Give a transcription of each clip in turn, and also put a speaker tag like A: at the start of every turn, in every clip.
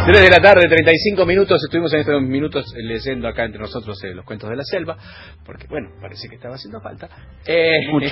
A: 3 de la tarde, 35 minutos. Estuvimos en estos minutos leyendo acá entre nosotros los cuentos de la selva, porque, bueno, parece que estaba haciendo falta.
B: Mucho.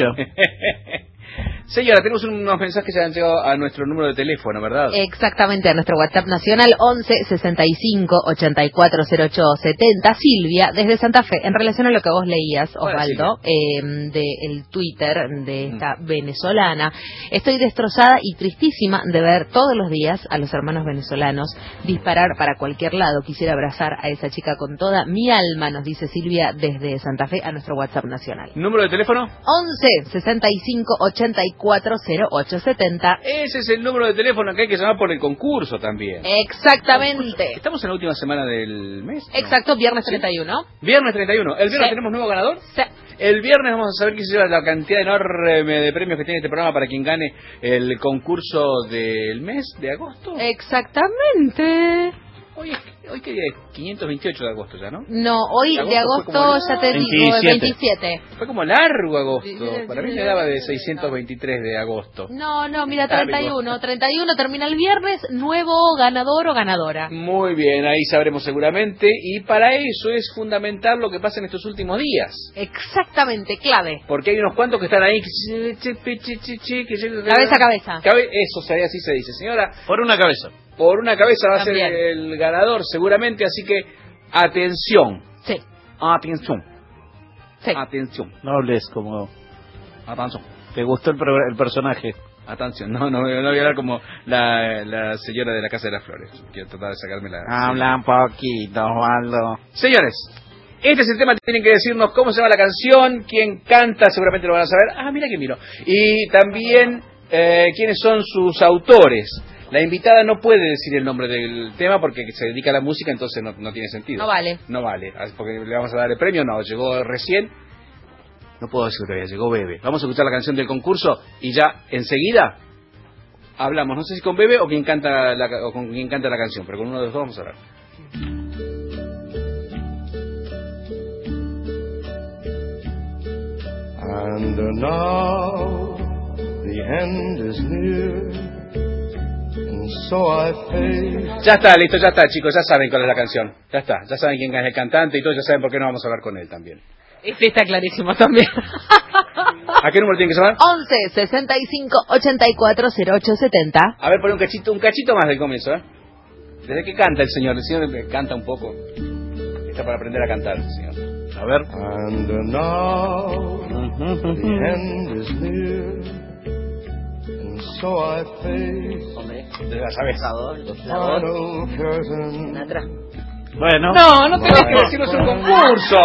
A: Señora, tenemos unos mensajes que se han llegado a nuestro número de teléfono, ¿verdad?
C: Exactamente, a nuestro WhatsApp nacional 11 65 84 08 70. Silvia, desde Santa Fe, en relación a lo que vos leías, Osvaldo, del Twitter de esta venezolana. Estoy destrozada y tristísima de ver todos los días a los hermanos venezolanos disparar para cualquier lado. Quisiera abrazar a esa chica con toda mi alma, nos dice Silvia desde Santa Fe a nuestro WhatsApp nacional.
A: ¿Número de teléfono?
C: 11 65 84 08 70.
A: Ese es el número de teléfono que hay que llamar por el concurso también.
C: Exactamente.
A: ¿Estamos en la última semana del mes?
C: Exacto,
A: ¿no?
C: viernes 31.
A: ¿Sí? Viernes 31. ¿El viernes tenemos nuevo ganador?
C: Sí.
A: El viernes vamos a saber quién se lleva la cantidad enorme de premios que tiene este programa para quien gane el concurso del mes de agosto.
C: Exactamente.
A: Hoy qué día es, 528 de agosto ya, ¿no?
C: No, hoy de agosto ya te digo, 27.
A: Fue como largo agosto. Para mí me daba de 623 de agosto.
C: No, mira, 31. 31 termina el viernes, nuevo ganador o ganadora.
A: Muy bien, ahí sabremos seguramente. Y para eso es fundamental lo que pasa en estos últimos días.
C: Exactamente, clave.
A: Porque hay unos cuantos que están ahí.
C: Cabeza a cabeza.
A: Eso, así se dice, señora.
B: Por una cabeza.
A: Por una cabeza va
C: También
A: a ser el ganador seguramente, así que atención.
C: Sí.
A: Atención.
C: Sí.
A: Atención.
B: No hables como...
A: Atención.
B: ¿Te gustó el personaje?
A: Atención. No voy a hablar como la señora de la Casa de las Flores. Quiero tratar de sacarme la...
B: Habla un poquito, Osvaldo.
A: Señores, este es el tema. Tienen que decirnos cómo se llama la canción, quién canta, seguramente lo van a saber. Ah, mira que miro. Y también quiénes son sus autores. La invitada no puede decir el nombre del tema porque se dedica a la música, entonces no tiene sentido.
C: No vale.
A: No vale, porque le vamos a dar el premio. No, llegó recién. No puedo decir todavía, llegó Bebe. Vamos a escuchar la canción del concurso y ya enseguida hablamos. No sé si con Bebe o con quien canta la canción, pero con uno de los dos vamos a hablar.
D: And now the end is near. So
A: ya está, listo, ya está, chicos, ya saben cuál es la canción. Ya está, ya saben quién es el cantante y todo, ya saben por qué no vamos a hablar con él también.
C: Sí, está clarísimo también.
A: ¿A qué número tienen que llamar?
C: 11 65 84 08 70.
A: A ver, pon un cachito más del comienzo, ¿eh? ¿Desde qué canta el señor? El señor canta un poco. Está para aprender a cantar, señor. A ver.
D: And now the end is near. So I face
A: de la sabes.
B: Bueno.
A: No tenés que decirnos un concurso.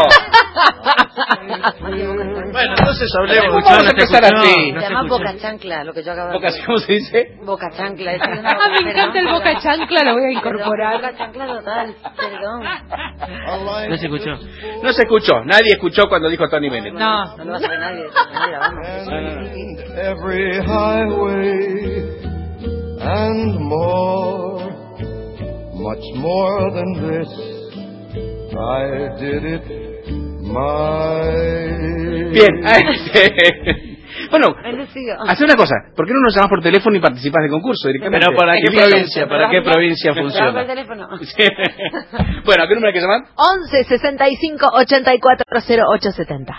B: Bueno, entonces hablemos.
A: Vamos a empezar así.
E: Se llama Boca Chancla, lo que yo acabo de decir.
A: ¿Cómo se dice?
E: Boca Chancla.
C: Me encanta el Boca Chancla, lo voy a incorporar.
E: Boca Chancla total, perdón.
B: No se escuchó.
A: No se escuchó, nadie escuchó cuando dijo Tony Bennett.
E: No lo va a saber nadie.
D: Every highway and more, much more than this, I did it my...
A: Bien, bueno,
E: Bendecido.
A: hace una cosa, ¿por qué no nos llamas por teléfono y participas del concurso directamente?
B: Pero ¿para qué provincia
E: ¿Por
B: funciona?
E: el teléfono?
A: Sí. Bueno, ¿a qué número hay que llamar?
C: 11 65 84 08 70.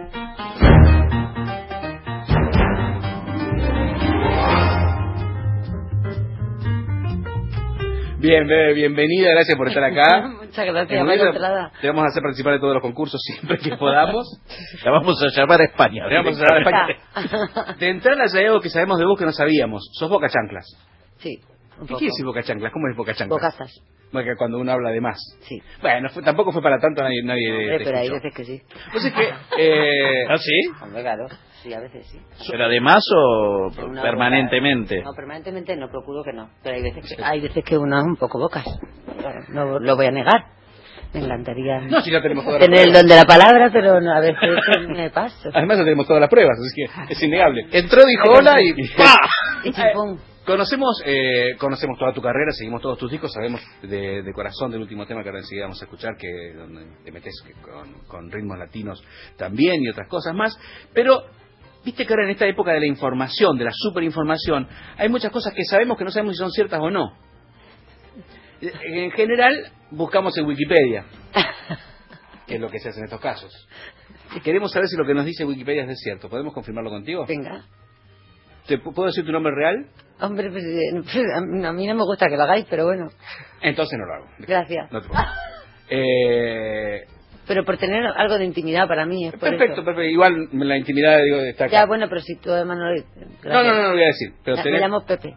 A: Bien, Bebe, bienvenida, gracias por estar acá.
E: Muchas gracias, vaya entrada.
A: Te vamos a hacer participar de todos los concursos siempre que podamos.
B: La vamos a llamar a España.
A: Te vamos a llamar a España. De entrada ya hay algo que sabemos de vos que no sabíamos. Sos Boca Chanclas.
E: Sí, un
A: ¿Qué
E: poco.
A: quiere decir Boca Chanclas? ¿Cómo es Boca Chanclas?
E: Bocazas.
A: Bueno, que cuando uno habla de más.
E: Sí.
A: Bueno, tampoco fue para tanto, nadie te
E: Pero hay
A: escuchó.
E: veces que sí.
A: Pues es que...
B: ¿Ah, sí?
E: Hombre, claro. Sí, a veces sí.
B: ¿Pero además o
E: Una
B: permanentemente?
E: No, permanentemente no, procuro que no. Pero hay veces que uno es un poco bocas. No lo voy a negar. Me encantaría
A: No, si ya tenemos todas las
E: tener el
A: pruebas.
E: don de la palabra, pero a veces me paso.
A: Además ya tenemos todas las pruebas, así que es innegable. Entró, dijo hola y ¡pah!
E: Y chimpún.
A: Conocemos toda tu carrera, seguimos todos tus discos, sabemos de corazón del último tema que ahora enseguida vamos a escuchar, que donde te metes con ritmos latinos también y otras cosas más, pero viste que ahora en esta época de la información, de la superinformación, hay muchas cosas que sabemos que no sabemos si son ciertas o no. En general, buscamos en Wikipedia, que es lo que se hace en estos casos. Queremos saber si lo que nos dice Wikipedia es cierto. ¿Podemos confirmarlo contigo?
E: Venga.
A: ¿Puedo decir tu nombre real?
E: Hombre, pues, a mí no me gusta que lo hagáis, pero bueno.
A: Entonces no lo hago.
E: Gracias.
A: No te preocupes.
E: Pero por tener algo de intimidad para mí es por
A: Perfecto,
E: eso.
A: perfecto. Igual la intimidad digo, está acá.
E: Ya, bueno, pero si tú además no lo...
A: No lo voy a decir. Pero
E: Me llamo Pepe.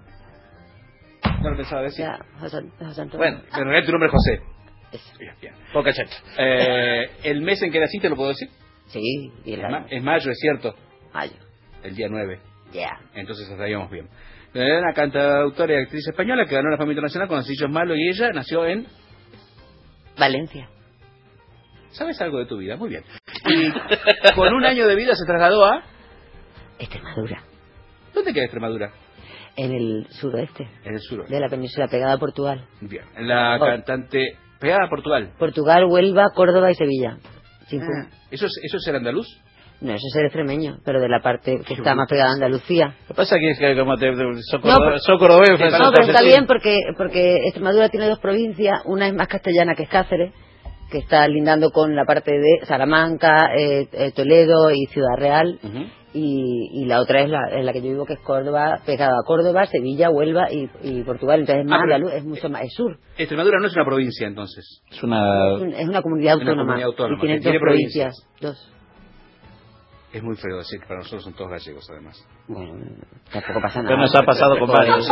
A: No lo pensaba decir.
E: Ya, José Antonio.
A: Bueno, pero en realidad tu nombre es José.
E: Eso.
A: Bien.
B: Poca chacha.
A: ¿El mes en que naciste lo puedo decir?
E: Sí, y el año.
A: Es mayo, es cierto.
E: Mayo.
A: El día 9.
E: Ya.
A: Entonces estaríamos bien. Una cantautora y actriz española que ganó la fama internacional con Los Sillos Malos y ella nació en...
E: Valencia.
A: ¿Sabes algo de tu vida? Muy bien. Y con un año de vida se trasladó a...
E: Extremadura.
A: ¿Dónde queda Extremadura?
E: En el suroeste.
A: En el sur.
E: De la península, pegada a Portugal.
A: Bien. La cantante... Pegada a Portugal.
E: Portugal, Huelva, Córdoba y Sevilla.
A: ¿Eso es el andaluz?
E: No, eso es el extremeño, pero de la parte que está más pegada a Andalucía.
B: Lo que pasa es que como
E: No,
B: cordobés,
E: no, pero está bien porque Extremadura tiene dos provincias. Una es más castellana, que es Cáceres, que está lindando con la parte de Salamanca, Toledo y Ciudad Real. Y la otra es la que yo vivo, que es Córdoba, pegada a Córdoba, Sevilla, Huelva y Portugal. Entonces es más andaluz, es mucho más, es sur.
A: Extremadura no es una provincia, entonces.
B: es una
E: comunidad autónoma.
A: Una comunidad autónoma.
E: Y tiene dos provincias. Dos.
A: Es muy feo decir que para nosotros son todos gallegos, además.
E: Bueno, tampoco pasa nada.
B: Pero nos ha pasado con varios.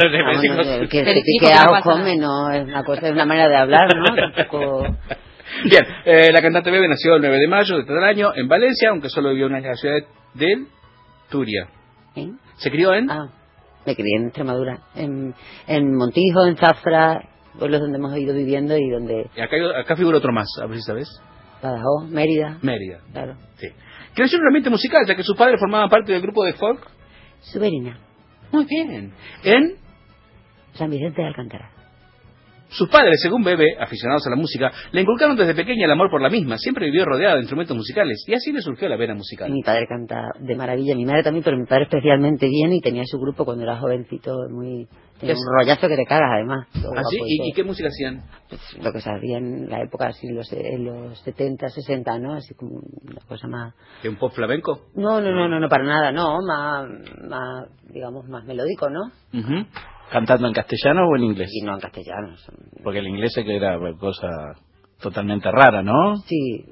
E: Que hago come, no es una cosa, es una manera de hablar, ¿no? Tampoco...
A: Bien, la cantante Bebe nació el 9 de mayo de tal año en Valencia, aunque solo vivió en la ciudad de Turia. ¿Se crió en?
E: Me crié en Extremadura, en Montijo, en Zafra, pueblos donde hemos ido viviendo y donde...
A: Y acá figura otro más, a ver si sabes.
E: Badajoz, Mérida.
A: Mérida.
E: Claro.
A: Sí. Creció en un ambiente musical, ya que sus padres formaban parte del grupo de folk.
E: Suberina.
A: Muy bien. En
E: San Vicente de Alcántara.
A: Sus padres, según Bebe, aficionados a la música, le inculcaron desde pequeña el amor por la misma. Siempre vivió rodeada de instrumentos musicales y así le surgió la vena musical.
E: Mi padre canta de maravilla, mi madre también, pero mi padre especialmente bien y tenía su grupo cuando era jovencito, tenía un rollazo que te cagas además.
A: ¿Ah, sí? ¿Y qué música hacían?
E: Pues lo que se hacía en la época, así en los 70, 60, ¿no? Así como una cosa más...
A: ¿De un pop flamenco?
E: No, para nada, no, más digamos, más melódico, ¿no?
B: ¿Cantando en castellano o en inglés?
E: Y no en castellano.
B: Porque el inglés es que era cosa totalmente rara, ¿no?
E: Sí.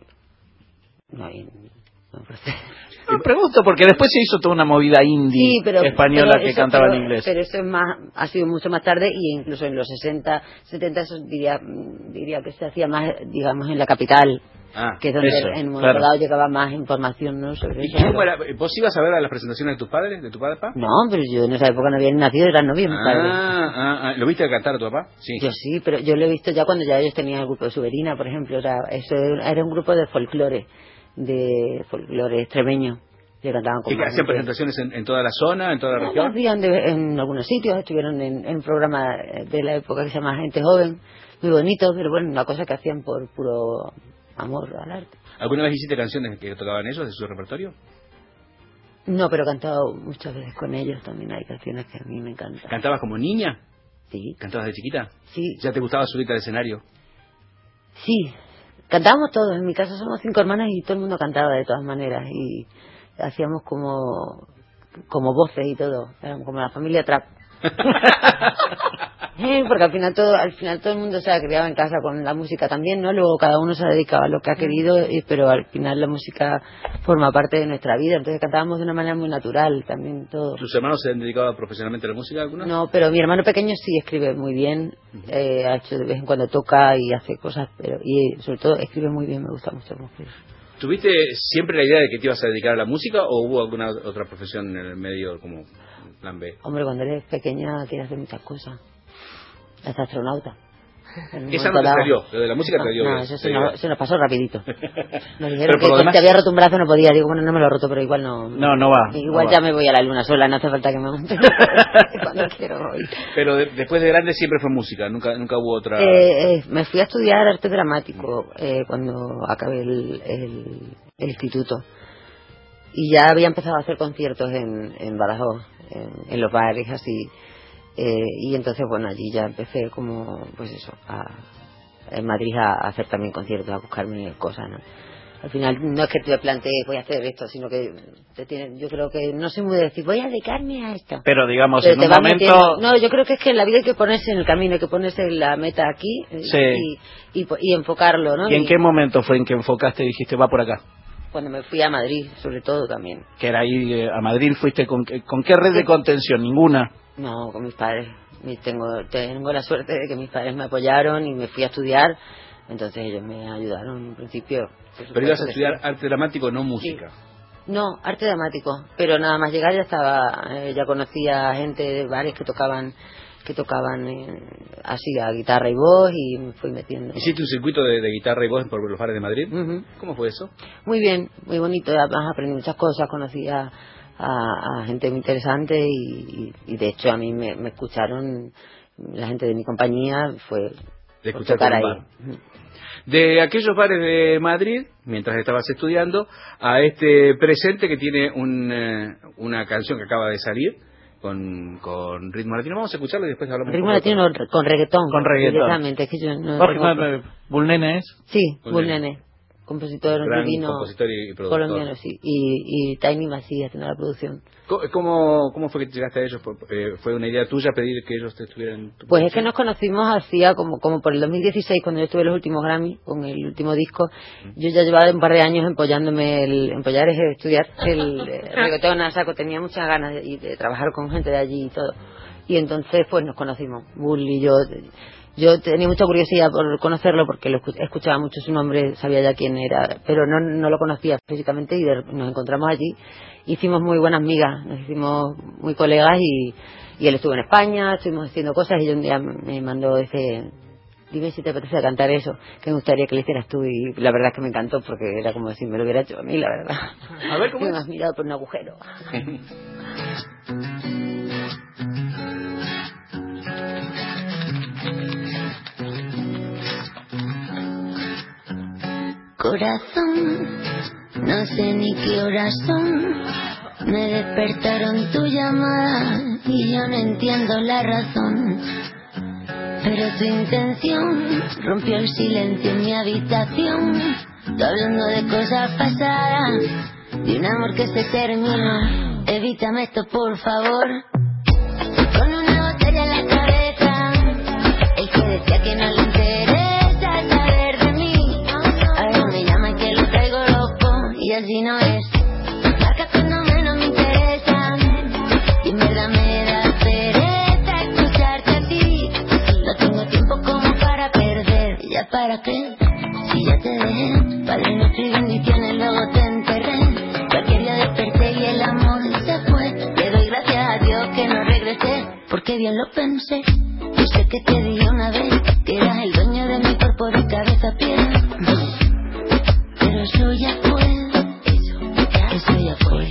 B: Me pregunto, porque después se hizo toda una movida indie española que cantaba en inglés.
E: Pero eso ha sido mucho más tarde, y incluso en los 60, 70, eso diría que se hacía más, digamos, en la capital. Que es donde en un momento dado llegaba más información, ¿no? Sobre
A: ¿Y
E: eso.
A: cómo era? ¿Vos ibas a ver a las presentaciones de tus padres, de tu papá?
E: No, pero yo en esa época no había ni nacido, era novio de mi padre.
A: ¿Lo viste cantar a tu papá? Sí.
E: Yo sí, pero yo lo he visto ya cuando ya ellos tenían el grupo de Suberina, por ejemplo. Era un grupo de folclore extremeño. Que cantaban con
A: ¿Y que hacían presentaciones en toda la zona, en toda la región?
E: Hacían en algunos sitios, estuvieron en un programa de la época que se llama Gente Joven, muy bonito, pero bueno, una cosa que hacían por puro amor al arte.
A: ¿Alguna vez hiciste canciones que tocaban ellos de su repertorio?
E: No, pero he cantado muchas veces con ellos también. Hay canciones que a mí me encantan.
A: ¿Cantabas como niña?
E: Sí.
A: ¿Cantabas de chiquita?
E: Sí.
A: ¿Ya te gustaba subirte al escenario?
E: Sí. Cantábamos todos. En mi casa somos 5 hermanas y todo el mundo cantaba de todas maneras. Y hacíamos como voces y todo. Éramos como la familia Trap. Porque al final todo el mundo se ha criado en casa con la música también, ¿no? Luego cada uno se ha dedicado a lo que ha querido, pero al final la música forma parte de nuestra vida. Entonces cantábamos de una manera muy natural también todo.
A: ¿Tus hermanos se han dedicado profesionalmente a la música alguna?
E: No, pero mi hermano pequeño sí escribe muy bien. Ha hecho de vez en cuando toca y hace cosas, y sobre todo escribe muy bien. Me gusta mucho cómo escribe.
A: ¿Tuviste siempre la idea de que te ibas a dedicar a la música o hubo alguna otra profesión en el medio como plan B?
E: Hombre, cuando eres pequeña quieres hacer muchas cosas. Hasta astronauta.
A: Esa no te salió, lo de la música te salió.
E: No, eso se nos pasó rapidito. Nos dijeron
A: pero
E: que
A: demás...
E: te había roto un brazo, no podía. Digo, bueno, no me lo he roto, pero igual no.
B: No va.
E: Igual
B: no
E: ya
B: va.
E: me voy a la luna sola, no hace falta que me monte. Cuando quiero voy.
A: Pero después de grande siempre fue música, nunca hubo otra...
E: Me fui a estudiar arte dramático cuando acabé el instituto. Y ya había empezado a hacer conciertos en Badajoz, en los bares así. Y entonces, bueno, allí ya empecé como, pues eso, en Madrid a hacer también conciertos, a buscarme cosas, ¿no? Al final no es que te plantees voy a hacer esto, sino que yo creo que no soy muy de decir voy a dedicarme a esto.
B: Pero digamos, en un momento...
E: No, yo creo que es que en la vida hay que ponerse en el camino, hay que ponerse la meta aquí y enfocarlo, ¿no?
B: ¿Y en qué momento fue en que enfocaste y dijiste va por acá?
E: Cuando me fui a Madrid, sobre todo también.
B: ¿Que era ahí a Madrid? ¿Fuiste con qué red de contención? ¿Ninguna?
E: No, con mis padres. Tengo la suerte de que mis padres me apoyaron y me fui a estudiar. Entonces ellos me ayudaron en principio.
A: Pero ibas a estudiar arte dramático, no música.
E: Sí. No, arte dramático. Pero nada más llegar ya conocía gente de bares que tocaban así a guitarra y voz y me fui metiendo.
A: ¿Hiciste un circuito de guitarra y voz por los bares de Madrid?
E: Uh-huh.
A: ¿Cómo fue eso?
E: Muy bien, muy bonito. Además aprendí muchas cosas, conocí a gente muy interesante y de hecho a mí me escucharon, la gente de mi compañía fue
A: de tocar ahí. De aquellos bares de Madrid, mientras estabas estudiando, a este presente que tiene una canción que acaba de salir con ritmo latino. Vamos a escucharlo y después hablamos.
E: Ritmo latino con reggaetón.
B: Con reggaetón.
E: Exactamente. Es que yo
B: ¿Bullnene es?
E: Sí, Bullnene. Compositor divino,
A: compositor y productor
E: colombiano, sí, y Tiny Macías haciendo la producción.
A: ¿Cómo fue que llegaste a ellos? ¿Fue una idea tuya pedir que ellos te estuvieran?
E: Pues es que nos conocimos hacía como por el 2016, cuando yo tuve los últimos Grammy con el último disco. Yo ya llevaba un par de años empollar es estudiar el reggaetón a saco. Tenía muchas ganas de trabajar con gente de allí y todo, y entonces pues nos conocimos, Bull y yo. Yo tenía mucha curiosidad por conocerlo porque escuchaba mucho su nombre, sabía ya quién era, pero no lo conocía físicamente y nos encontramos allí. Hicimos muy buenas migas, nos hicimos muy colegas y él estuvo en España, estuvimos haciendo cosas y yo un día me mandó dime si te apetece cantar eso, que me gustaría que lo hicieras tú, y la verdad es que me encantó porque era como si me lo hubiera hecho a mí, la verdad.
A: A ver, ¿cómo
E: me has mirado por un agujero. Corazón, no sé ni qué horas son, me despertaron tu llamada y yo no entiendo la razón, pero tu intención rompió el silencio en mi habitación, tú hablando de cosas pasadas, de un amor que se terminó, evítame esto por favor, con una botella en la cabeza, el que decía que no le interesa saber de mí, ahora me llama que lo traigo loco y así no es, marca cuando menos me interesa y en verdad me da pereza escucharte a ti, no tengo tiempo como para perder, ¿ya para qué? Si ya te dejé, Padre nuestro y bendiciones luego te enterré, cualquier día desperté y el amor se fue, le doy gracias a Dios que no regresé, porque bien lo pensé, yo sé que te dije una vez que eras el dueño de mi cuerpo de cabeza a pies, pero eso ya fue, eso ya fue.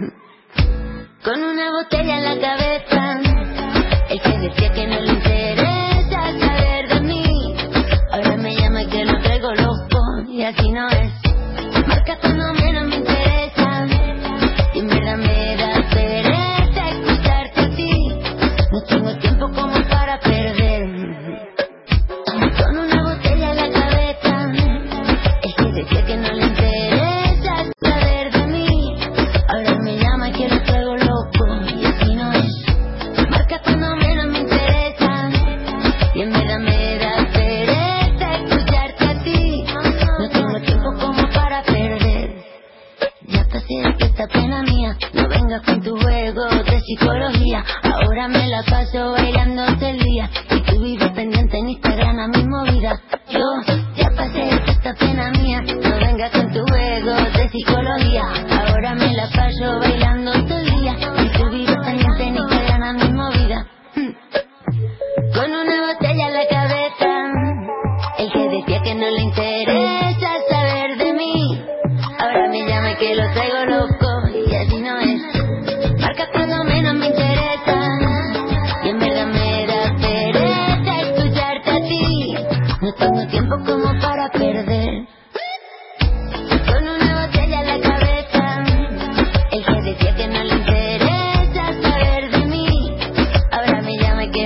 E: Con una botella en la cabeza, el que decía que no le interesa saber de mí, ahora me llama y que lo traigo loco y así no es, marca cuando menos me interesa y en verdad me da pereza escucharte a ti, no tengo tiempo como para perder. Con una botella en la cabeza, el que decía que no le interesa saber de mí, ahora me llama y que lo traigo loco y así no es, marca cuando menos me interesa y en verdad me da pereza escucharte a ti, no tengo tiempo como para perder. Ya pasé de esta pena mía, no vengas con tu juego de psicología, ahora me la paso bailando todo el día y tú vives pendiente en Instagram a mi movida. Yo ya pasé de esta pena mía, no vengas con tu juego de psicología, ahora me la paso bailando todo el día y tú vives pendiente en Instagram a mi movida. Con una botella en la cabeza, el que decía que no le interesa saber de mí, ahora me llama y que lo traigo loco y así no es, marca cuando menos me interesa y en verdad me da pereza escucharte a ti, no tengo tiempo como para perder. Con una botella en la cabeza, el que decía que no le interesa saber de mí, ahora me llama y que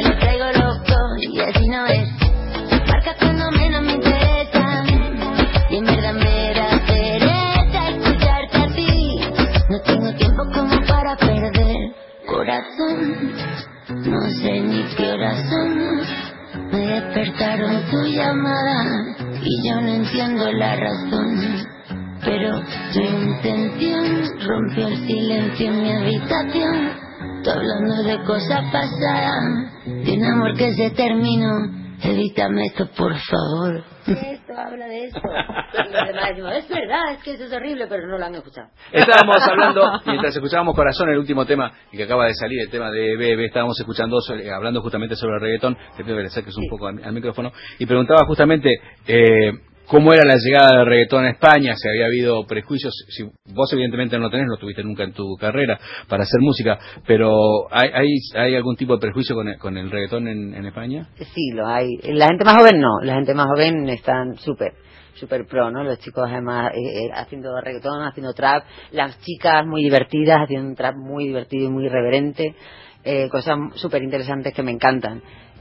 F: corazón. No sé ni qué horas son. Me despertaron tu llamada y yo no entiendo la razón. Pero tu intención rompió el silencio en mi habitación. Tú hablando de cosas pasadas, de un amor que se terminó. Evítame esto, por favor.
E: Esto habla de eso. Pero los demás decimos, es verdad, es que eso es horrible, pero no lo han escuchado.
A: Estábamos hablando, mientras escuchábamos Corazón, el último tema, y que acaba de salir, el tema de Bebe, estábamos escuchando, hablando justamente sobre el reggaetón. Te pido que le saques un poco al micrófono. Y preguntaba justamente cómo era la llegada del reggaetón a España, si había habido prejuicios. Si vos evidentemente no lo tenés, no tuviste nunca en tu carrera para hacer música, pero ¿hay algún tipo de prejuicio con el reggaetón en España?
E: Sí, lo hay. La gente más joven no, la gente más joven están súper pro, ¿no? Los chicos además haciendo reggaetón, haciendo trap, las chicas muy divertidas, haciendo un trap muy divertido y muy irreverente, cosas súper interesantes que me encantan.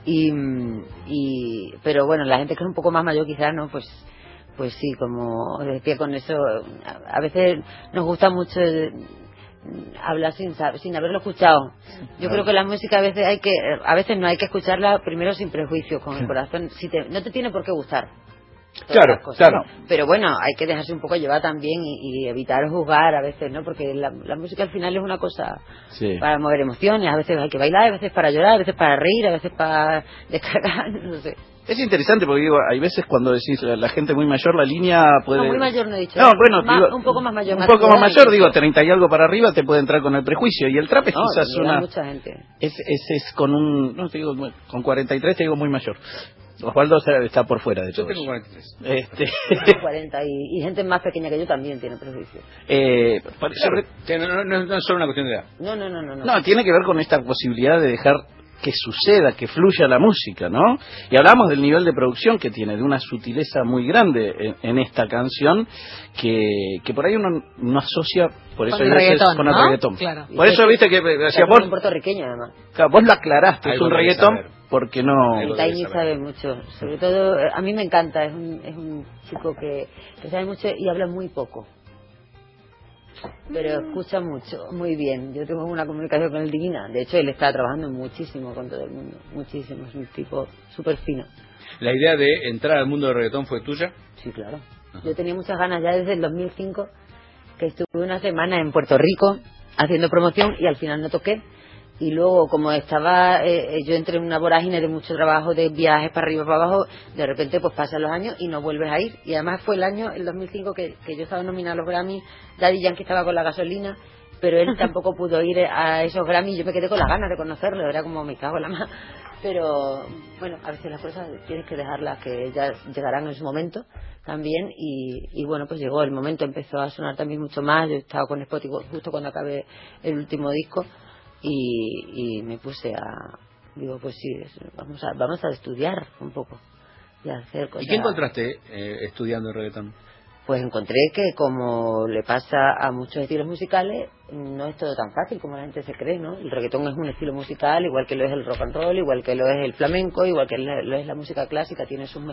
E: Pero bueno, la gente que es un poco más mayor quizás, ¿no? Pues sí, como decía con eso, a veces nos gusta mucho hablar sin haberlo escuchado. Yo creo que la música a veces no hay que escucharla primero sin prejuicio, con el corazón. No te tiene por qué gustar.
A: Claro, claro.
E: Pero bueno, hay que dejarse un poco llevar también y evitar juzgar a veces, ¿no? Porque la música al final es una cosa para mover emociones. A veces hay que bailar, a veces para llorar, a veces para reír, a veces para descargar, no sé.
B: Es interesante porque digo, hay veces cuando decís la gente muy mayor, la línea puede...
E: No, muy mayor no he dicho.
B: No, bueno,
E: un poco más mayor.
B: Un poco más mayor, digo, 30 y algo para arriba te puede entrar con el prejuicio. Y el trap es quizás
E: mucha gente.
B: Es con un... No te digo, con 43 te digo muy mayor. Osvaldo está por fuera de todo.
A: Yo tengo 43.
E: 40 y gente más pequeña que yo también tiene prejuicio.
A: No es solo una cuestión de edad.
B: No, tiene que ver con esta posibilidad de dejar que suceda, que fluya la música, ¿no? Y hablamos del nivel de producción que tiene, de una sutileza muy grande en esta canción que por ahí uno no asocia, por eso
C: con el reggaetón,
B: con el reggaetón.
C: Claro.
B: Por eso viste que decía vos,
E: un puertorriqueño además.
B: Claro, vos lo aclaraste, es un reggaetón porque no.
E: Y Tiny sabe mucho, sobre todo a mí me encanta, es un chico que sabe mucho y habla muy poco. Pero escucha mucho, muy bien. Yo tengo una comunicación con él divina. De hecho, él está trabajando muchísimo con todo el mundo. Muchísimo, es un tipo súper fino.
A: ¿La idea de entrar al mundo del reggaetón fue tuya?
E: Sí, claro. Yo tenía muchas ganas ya desde el 2005, que estuve una semana en Puerto Rico haciendo promoción y al final no toqué. Y luego, como estaba, yo entré en una vorágine de mucho trabajo, de viajes para arriba, para abajo, de repente pues pasan los años y no vuelves a ir. Y además fue el 2005, que yo estaba nominada a los Grammy, Daddy Yankee estaba con la gasolina, pero él tampoco pudo ir a esos Grammy. Yo me quedé con las ganas de conocerlo, era como me cago en la mano. Pero bueno, a veces las cosas tienes que dejarlas, que ya llegarán en su momento también. Y bueno, pues llegó el momento, empezó a sonar también mucho más. Yo estaba con Spotify justo cuando acabé el último disco. Y me puse digo, pues sí, vamos a estudiar un poco y a hacer cosas.
A: ¿Y qué encontraste estudiando el reggaetón?
E: Pues encontré que, como le pasa a muchos estilos musicales, no es todo tan fácil como la gente se cree, ¿no? El reggaetón es un estilo musical, igual que lo es el rock and roll, igual que lo es el flamenco, igual que lo es la música clásica, tiene sus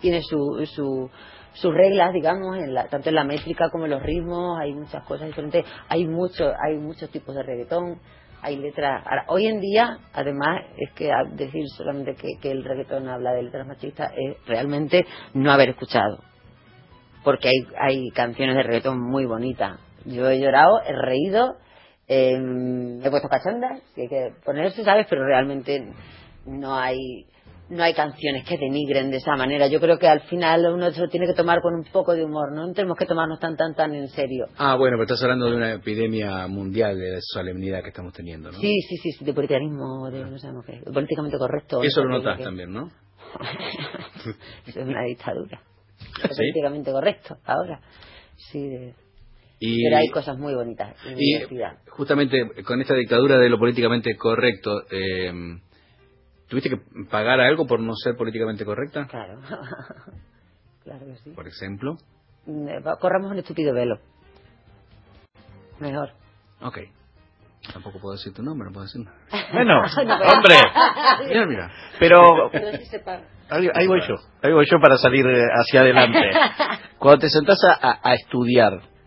E: reglas, digamos, tanto en la métrica como en los ritmos. Hay muchas cosas diferentes, hay muchos tipos de reggaetón. Hay letras. Ahora, hoy en día, además, es que decir solamente que el reggaetón habla de letras machistas es realmente no haber escuchado. Porque hay canciones de reggaetón muy bonitas. Yo he llorado, he reído, he puesto cachondas, que hay que ponerse, ¿sabes? Pero realmente no hay canciones que denigren de esa manera. Yo creo que al final uno se lo tiene que tomar con un poco de humor, no tenemos que tomarnos tan en serio.
A: Bueno, pero estás hablando de una epidemia mundial de solemnidad que estamos teniendo, ¿no?
E: Sí, de puritanismo, no sabemos qué, políticamente correcto.
A: Eso lo notas también, ¿no?
E: Eso es una dictadura.
A: ¿Sí?
E: Políticamente correcto, ahora. Sí, pero hay cosas muy bonitas.
A: Y justamente con esta dictadura de lo políticamente correcto, ¿tuviste que pagar algo por no ser políticamente correcta?
E: Claro. Claro que sí.
A: Por ejemplo.
E: Corramos un estúpido velo. Mejor.
A: Ok. Tampoco puedo decir tu nombre, no puedo decir nada.
B: Bueno, hombre. Mira. Pero
E: sí se paga.
B: Ahí voy yo para salir hacia adelante. Cuando te sentás a estudiar,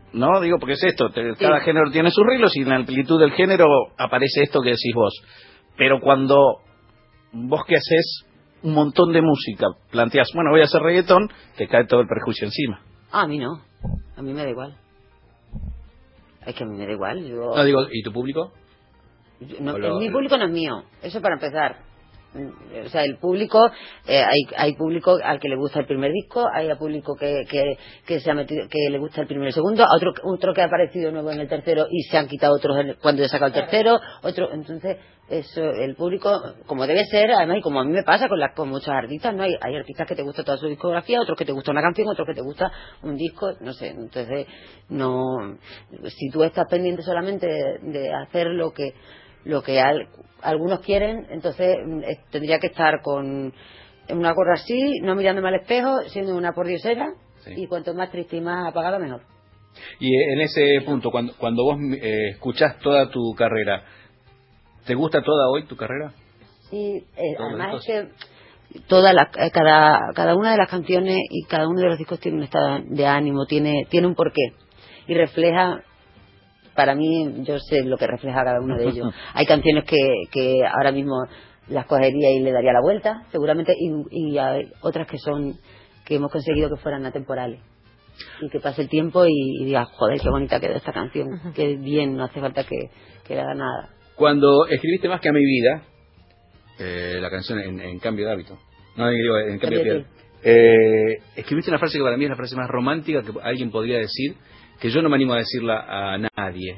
B: ¿no? Digo, porque es esto, cada género tiene sus reglas y en la amplitud del género aparece esto que decís vos. Pero cuando vos que haces un montón de música, planteás, bueno, voy a hacer reggaetón, te cae todo el perjuicio encima.
E: A mí no, a mí me da igual. Es que a mí me da igual. Yo...
A: No, digo, ¿y tu público?
E: No, mi público no es mío, eso para empezar. O sea, el público, hay público al que le gusta el primer disco, hay público que se ha metido, que le gusta el primero y el segundo, a otro que ha aparecido nuevo en el tercero y se han quitado otros cuando he sacado el tercero, entonces eso, el público, como debe ser, además, y como a mí me pasa con muchos artistas, no hay artistas que te gusta toda su discografía, otros que te gusta una canción, otros que te gusta un disco, no sé, entonces no, si tú estás pendiente solamente de hacer lo que algunos quieren, entonces tendría que estar con una gorra así, no mirándome al espejo, siendo una pordiosera, sí. Y cuanto más triste y más apagada, mejor.
A: Y en ese punto, cuando vos escuchás toda tu carrera, ¿te gusta toda hoy tu carrera?
E: Sí, además es que cada una de las canciones y cada uno de los discos tiene un estado de ánimo, tiene un porqué y refleja. Para mí, yo sé lo que refleja cada uno de ellos. Hay canciones que ahora mismo las cogería y le daría la vuelta, seguramente, y hay otras que hemos conseguido que fueran atemporales. Y que pase el tiempo y diga, joder, qué bonita quedó esta canción, qué bien, no hace falta que le haga nada.
A: Cuando escribiste Más que a mi vida, la canción en Cambio de hábito, no, digo, en Cambio de piel, escribiste una frase que para mí es la frase más romántica que alguien podría decir, que yo no me animo a decirla a nadie.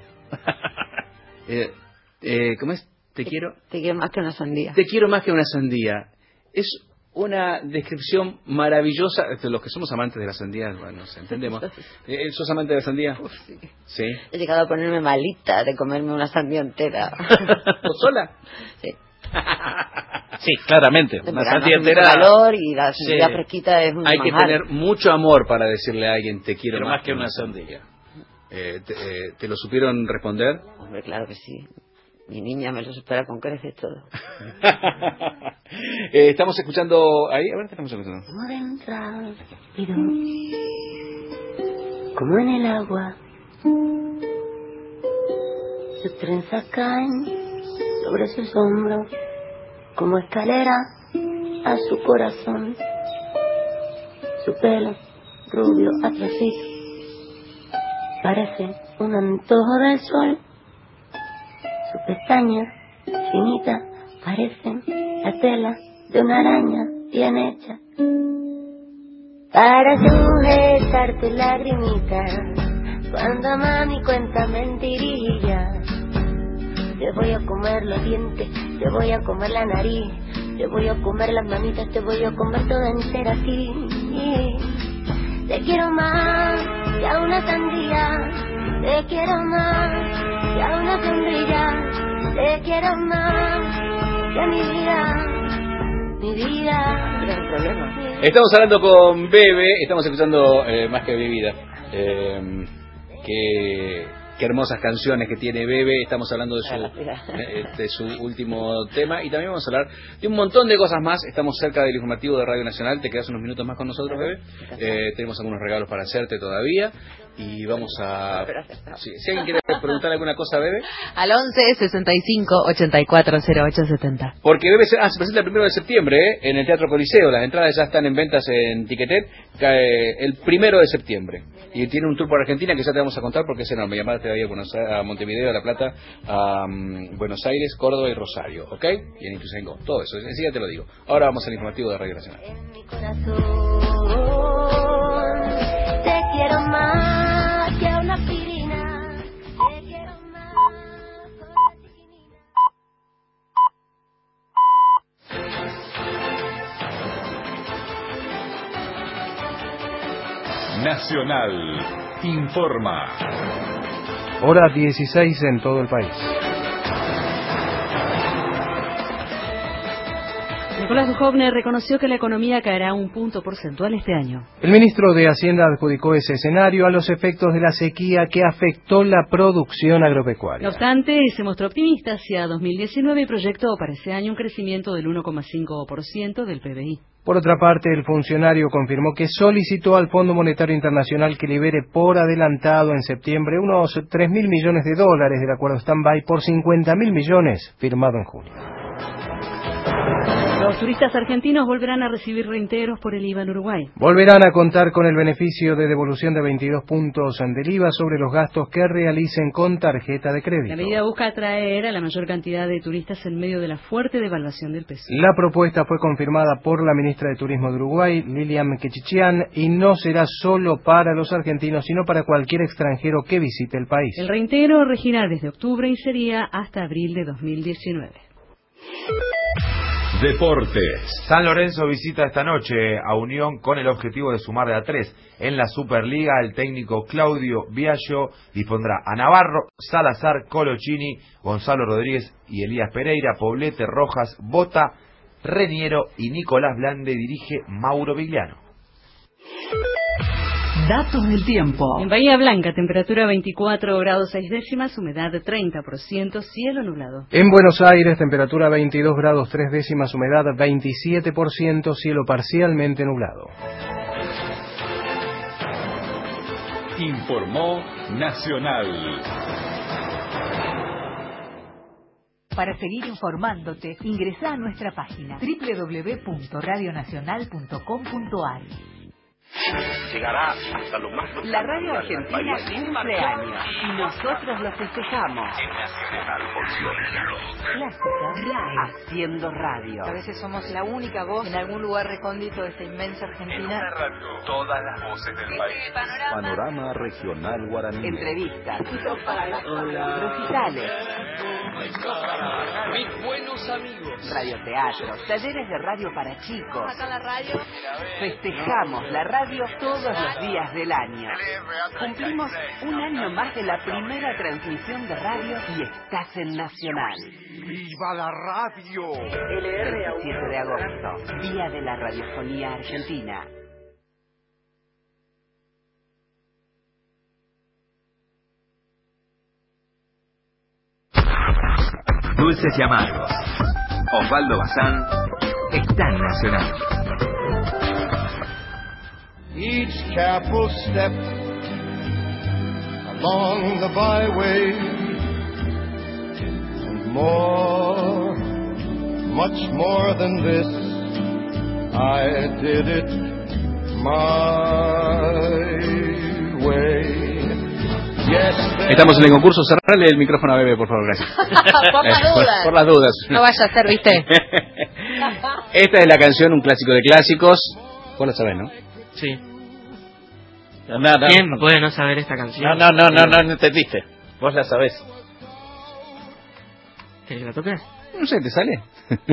A: ¿Cómo es? Te quiero
E: más que una sandía.
A: Te quiero más que una sandía. Es una descripción maravillosa. Los que somos amantes de la sandía, bueno, nos entendemos. ¿Sos amante de la sandía?
E: Uf, sí.
A: Sí.
E: He llegado a ponerme malita de comerme una sandía entera.
A: ¿Vos sola?
E: Sí.
B: Sí, claramente.
E: Una sandía entera. Calor y la sandía fresquita es un
A: Hay
E: manjar.
A: que tener mucho amor para decirle a alguien te quiero
B: más que una sandía.
A: ¿Te lo supieron responder?
E: Hombre, claro que sí. Mi niña me lo supera con creces todo.
A: Estamos escuchando ahí, a ver qué estamos escuchando.
F: Como dentro, rápido, como en el agua, sus trenzas caen sobre sus hombros, como escalera a su corazón, su pelo rubio atrasito parece un antojo del sol. Sus pestañas finitas parecen la tela de una araña bien hecha para sujetar tu lagrimita. Cuando mami cuenta mentirillas, te voy a comer los dientes, te voy a comer la nariz, te voy a comer las manitas, te voy a comer toda entera aquí. Te quiero más que a una sandía, te quiero más que a una sombrilla, te quiero más que a mi vida, mi vida.
E: No hay problema.
A: Estamos hablando con Bebe, estamos escuchando Más que mi vida. Qué hermosas canciones que tiene Bebe. Estamos hablando de su último tema y también vamos a hablar de un montón de cosas más. Estamos cerca del informativo de Radio Nacional. Te quedas unos minutos más con nosotros, Bebe. Tenemos algunos regalos para hacerte todavía y vamos a... Sí, si alguien quiere preguntar alguna cosa, Bebe.
C: Al 11 65 84 08 70.
A: Porque Bebe se presenta el 1 de septiembre en el Teatro Coliseo. Las entradas ya están en ventas en Ticketet. El 1 de septiembre. Y tiene un tour por Argentina que ya te vamos a contar porque es enorme. Llamaste ahí a Montevideo, a La Plata, a Buenos Aires, Córdoba y Rosario, ¿ok? Y en Ituzaingó, todo eso, enseguida te lo digo. Ahora vamos al informativo de Radio Nacional.
F: En mi corazón te quiero más que a una aspirina, te quiero más con la chiquinina.
G: Nacional informa.
H: Hora 16 en todo el país.
I: Nicolás Duhovne reconoció que la economía caerá un punto porcentual este año.
H: El ministro de Hacienda adjudicó ese escenario a los efectos de la sequía que afectó la producción agropecuaria.
I: No obstante, se mostró optimista hacia 2019 y proyectó para ese año un crecimiento del 1,5% del PBI.
H: Por otra parte, el funcionario confirmó que solicitó al Fondo Monetario Internacional que libere por adelantado en septiembre unos 3.000 millones de dólares del acuerdo stand-by por 50.000 millones firmado en julio.
I: Los turistas argentinos volverán a recibir reintegros por el IVA en Uruguay.
H: Volverán a contar con el beneficio de devolución de 22 puntos del IVA sobre los gastos que realicen con tarjeta de crédito.
I: La medida busca atraer a la mayor cantidad de turistas en medio de la fuerte devaluación del peso.
H: La propuesta fue confirmada por la ministra de Turismo de Uruguay, Lilian Quechichian, y no será solo para los argentinos, sino para cualquier extranjero que visite el país.
I: El reintegro regirá desde octubre y sería hasta abril de 2019.
J: Deportes. San Lorenzo visita esta noche a Unión con el objetivo de sumar de a 3. En la Superliga, el técnico Claudio Biagio dispondrá a Navarro, Salazar, Colochini, Gonzalo Rodríguez y Elías Pereira, Poblete, Rojas, Bota, Reniero y Nicolás Blande. Dirige Mauro Vigliano.
I: Datos del tiempo. En Bahía Blanca, temperatura 24 grados 6 décimas, humedad 30%, cielo nublado.
H: En Buenos Aires, temperatura 22 grados 3 décimas, humedad 27%, cielo parcialmente nublado.
G: Informó Nacional.
K: Para seguir informándote, ingresa a nuestra página www.radionacional.com.ar.
L: Llegará hasta lo más profundo.
M: La radio argentina cumple años y nosotros lo festejamos.
L: En Nacional
K: Clásica,
M: haciendo radio.
N: A veces somos la única voz en algún lugar recóndito de esta inmensa Argentina.
L: En una radio, todas las voces del país.
G: Panorama Regional Guaraní.
M: Entrevistas.
N: Hola.
M: Recitales.
N: Mis buenos amigos.
M: Radioteatros. Talleres de radio para chicos.
N: Acá la radio.
M: Festejamos la radio todos los días del año. Cumplimos un año más de la primera transmisión de radio y estás en Nacional.
L: ¡Viva la radio!
M: El 17 de agosto, Día de la Radiofonía Argentina.
O: Dulces y amargos. Osvaldo Bazán está en Nacional.
D: Each careful step along the byway, and more, much more than this, I did it my way.
A: Estamos en el concurso. Cerrale el micrófono a Bebe, por favor, gracias.
C: Por las dudas.
A: Por las dudas.
C: No vaya a ser, ¿viste?
A: Esta es la canción, un clásico de clásicos. Vos la sabés, ¿no?
P: Sí.
B: No,
P: ¿Quién puede no saber esta canción?
B: No entendiste. Vos la sabés.
P: ¿Querés que la toque?
A: No sé, ¿te sale?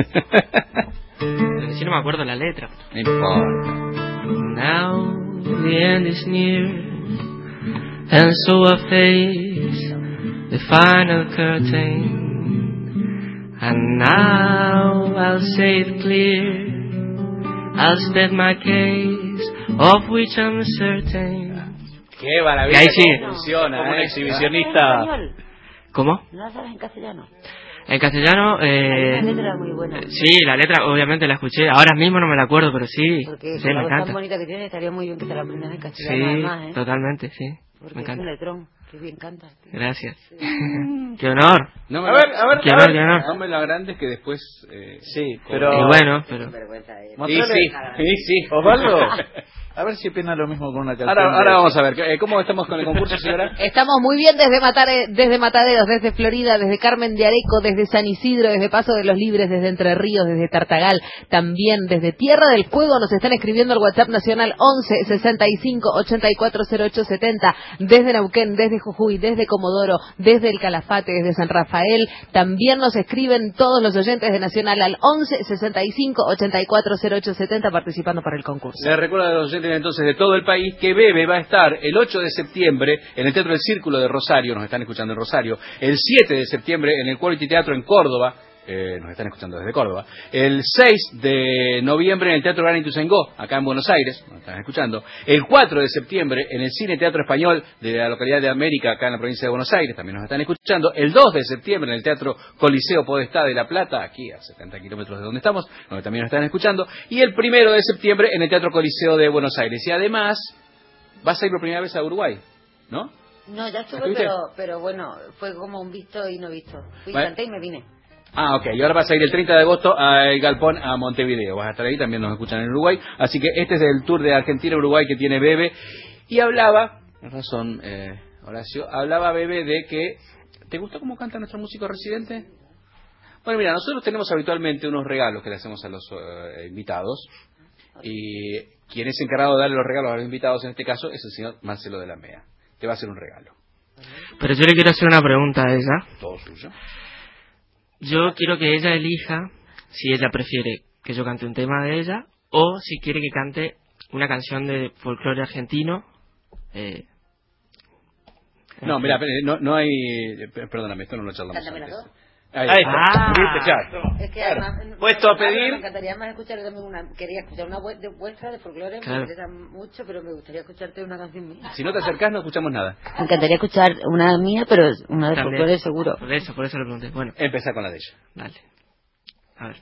P: Pero si no me acuerdo la letra.
A: No importa.
P: Now the end is near, and so I face the final curtain, and now I'll say it clear, I'll state my case, of which I'm certain.
B: Qué maravilla,
P: ahí sí.
B: Cómo funciona, como un exhibicionista.
P: ¿Cómo?
E: ¿No la sabes en castellano?
P: En castellano,
E: La letra es muy buena.
P: sí, la letra obviamente la escuché, ahora mismo no me la acuerdo, pero sí,
E: Porque
P: sí,
E: la
P: me
E: voz
P: encanta.
E: tan bonita que tiene, estaría muy bien que te la aprendas en castellano
P: Sí,
E: además, ¿eh?
P: totalmente, sí,
E: Porque
P: me
E: es
P: encanta.
E: un letrón, que bien cantas. Tío.
P: Gracias. Qué honor.
A: No
P: A ver,
A: qué
P: honor.
A: No me lo agrandes que después...
B: sí, pero...
P: Y bueno, pero...
B: Sí. Osvaldo, a ver si opina lo mismo con una canción.
A: Ahora vamos a ver, ¿cómo estamos con el concurso, señora?
C: Estamos muy bien desde Mataderos, desde Florida, desde Carmen de Areco, desde San Isidro, desde Paso de los Libres, desde Entre Ríos, desde Tartagal, también desde Tierra del Fuego. Nos están escribiendo al WhatsApp nacional 11 65 84 08 70, desde Neuquén, desde Jujuy, desde Comodoro, desde el Calafate, desde San Rafael. También nos escriben todos los oyentes de Nacional al 11 65 84 08 70 participando para el concurso.
A: Les recuerdo a los oyentes entonces de todo el país que Bebe va a estar el 8 de septiembre en el Teatro del Círculo de Rosario, nos están escuchando en Rosario, el 7 de septiembre en el Quality Teatro en Córdoba, nos están escuchando desde Córdoba. El 6 de noviembre en el Teatro Gran Ituzaingó, acá en Buenos Aires, nos están escuchando. El 4 de septiembre en el Cine Teatro Español de la localidad de América, acá en la provincia de Buenos Aires, también nos están escuchando. El 2 de septiembre en el Teatro Coliseo Podestá de La Plata, aquí a 70 kilómetros de donde estamos, donde también nos están escuchando. Y el 1 de septiembre en el Teatro Coliseo de Buenos Aires. Y además, vas a ir por primera vez a Uruguay, ¿no?
E: No, ya estuve, pero bueno, fue como un visto y no visto. Fui,
A: ¿Vale?
E: canté y me vine.
A: Ah, ok. Y ahora vas a ir el 30 de agosto al Galpón a Montevideo. Vas a estar ahí, también nos escuchan en Uruguay. Así que este es el tour de Argentina-Uruguay que tiene Bebe. Y hablaba, razón, Horacio, hablaba Bebe de que... ¿Te gusta cómo canta nuestro músico residente? Bueno, mira, nosotros tenemos habitualmente unos regalos que le hacemos a los invitados. Y quien es encargado de darle los regalos a los invitados en este caso es el señor Marcelo de la Mea. Te va a hacer un regalo.
P: Pero yo le quiero hacer una pregunta a ella.
A: Todo suyo.
P: Yo quiero que ella elija si ella prefiere que yo cante un tema de ella o si quiere que cante una canción de folclore argentino.
A: No, mira, no hay... Perdóname, esto no lo charlamos antes.
B: Ahí está.
E: Es que además,
A: puesto a pedir.
E: Me encantaría más escuchar también quería escuchar una vuestra de folclore,
A: Claro.
E: me interesa mucho, pero me gustaría escucharte una canción mía.
A: Si no te acercás no escuchamos nada.
E: Me encantaría escuchar una mía, pero una de
P: También.
E: folclore seguro.
P: Por eso le pregunté. Bueno.
A: Empezá con la de ella.
P: Dale. A ver.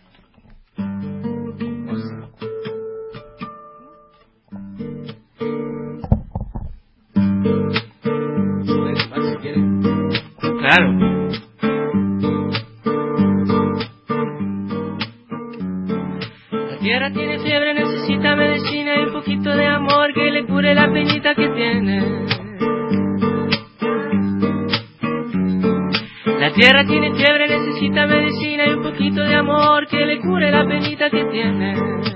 P: Claro. La tierra tiene fiebre, necesita medicina y un poquito de amor que le cure la penita que tiene. La tierra tiene fiebre, necesita medicina y un poquito de amor que le cure la penita que tiene.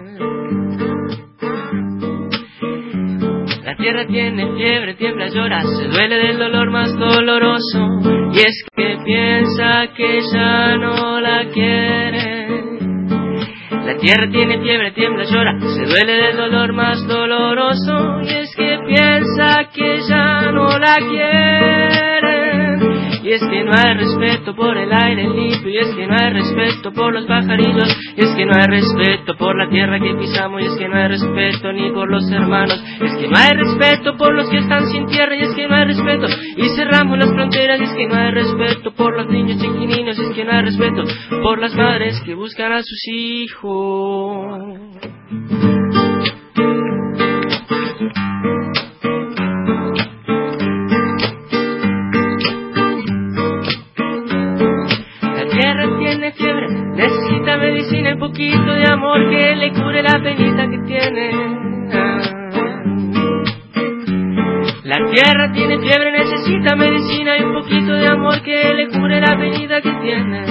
P: La tierra tiene fiebre, tiembla, llora, se duele del dolor más doloroso y es que piensa que ya no la quiere. La tierra tiene fiebre, tiembla, llora, se duele del dolor más doloroso y es que piensa que ya no la quiere. Y es que no hay respeto por el aire limpio, y es que no hay respeto por los pajarillos, y es que no hay respeto por la tierra que pisamos, y es que no hay respeto ni por los hermanos, es que no hay respeto por los que están sin tierra, y es que no hay respeto, y cerramos las fronteras, y es que no hay respeto por los niños chiquininos, y es que no hay respeto por las madres que buscan a sus hijos. Fiebre, necesita medicina y poquito de amor que le cure la penita que tiene. La tierra tiene fiebre, necesita medicina y un poquito de amor que le cure la penita que tiene.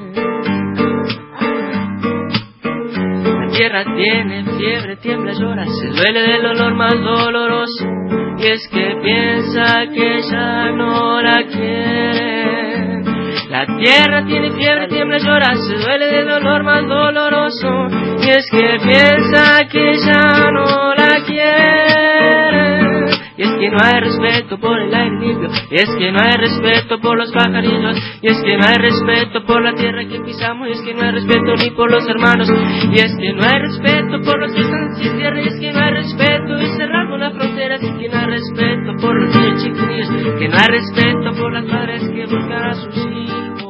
P: La tierra tiene fiebre, tiembla, llora, se duele del dolor más doloroso y es que piensa que ya no la quiere. La tierra tiene fiebre, tiembla, llora, se duele del dolor más doloroso y es que piensa que ya no la quiere. Y es que no hay respeto por el aire limpio, y es que no hay respeto por los pajarillos, y es que no hay respeto por la tierra que pisamos, y es que no hay respeto ni por los hermanos, y es que no hay respeto por los que están sin tierra, y es que no hay respeto, y cerramos las fronteras, y es que no hay respeto por los niños chiquillos, que no hay respeto por las madres que buscan a sus hijos.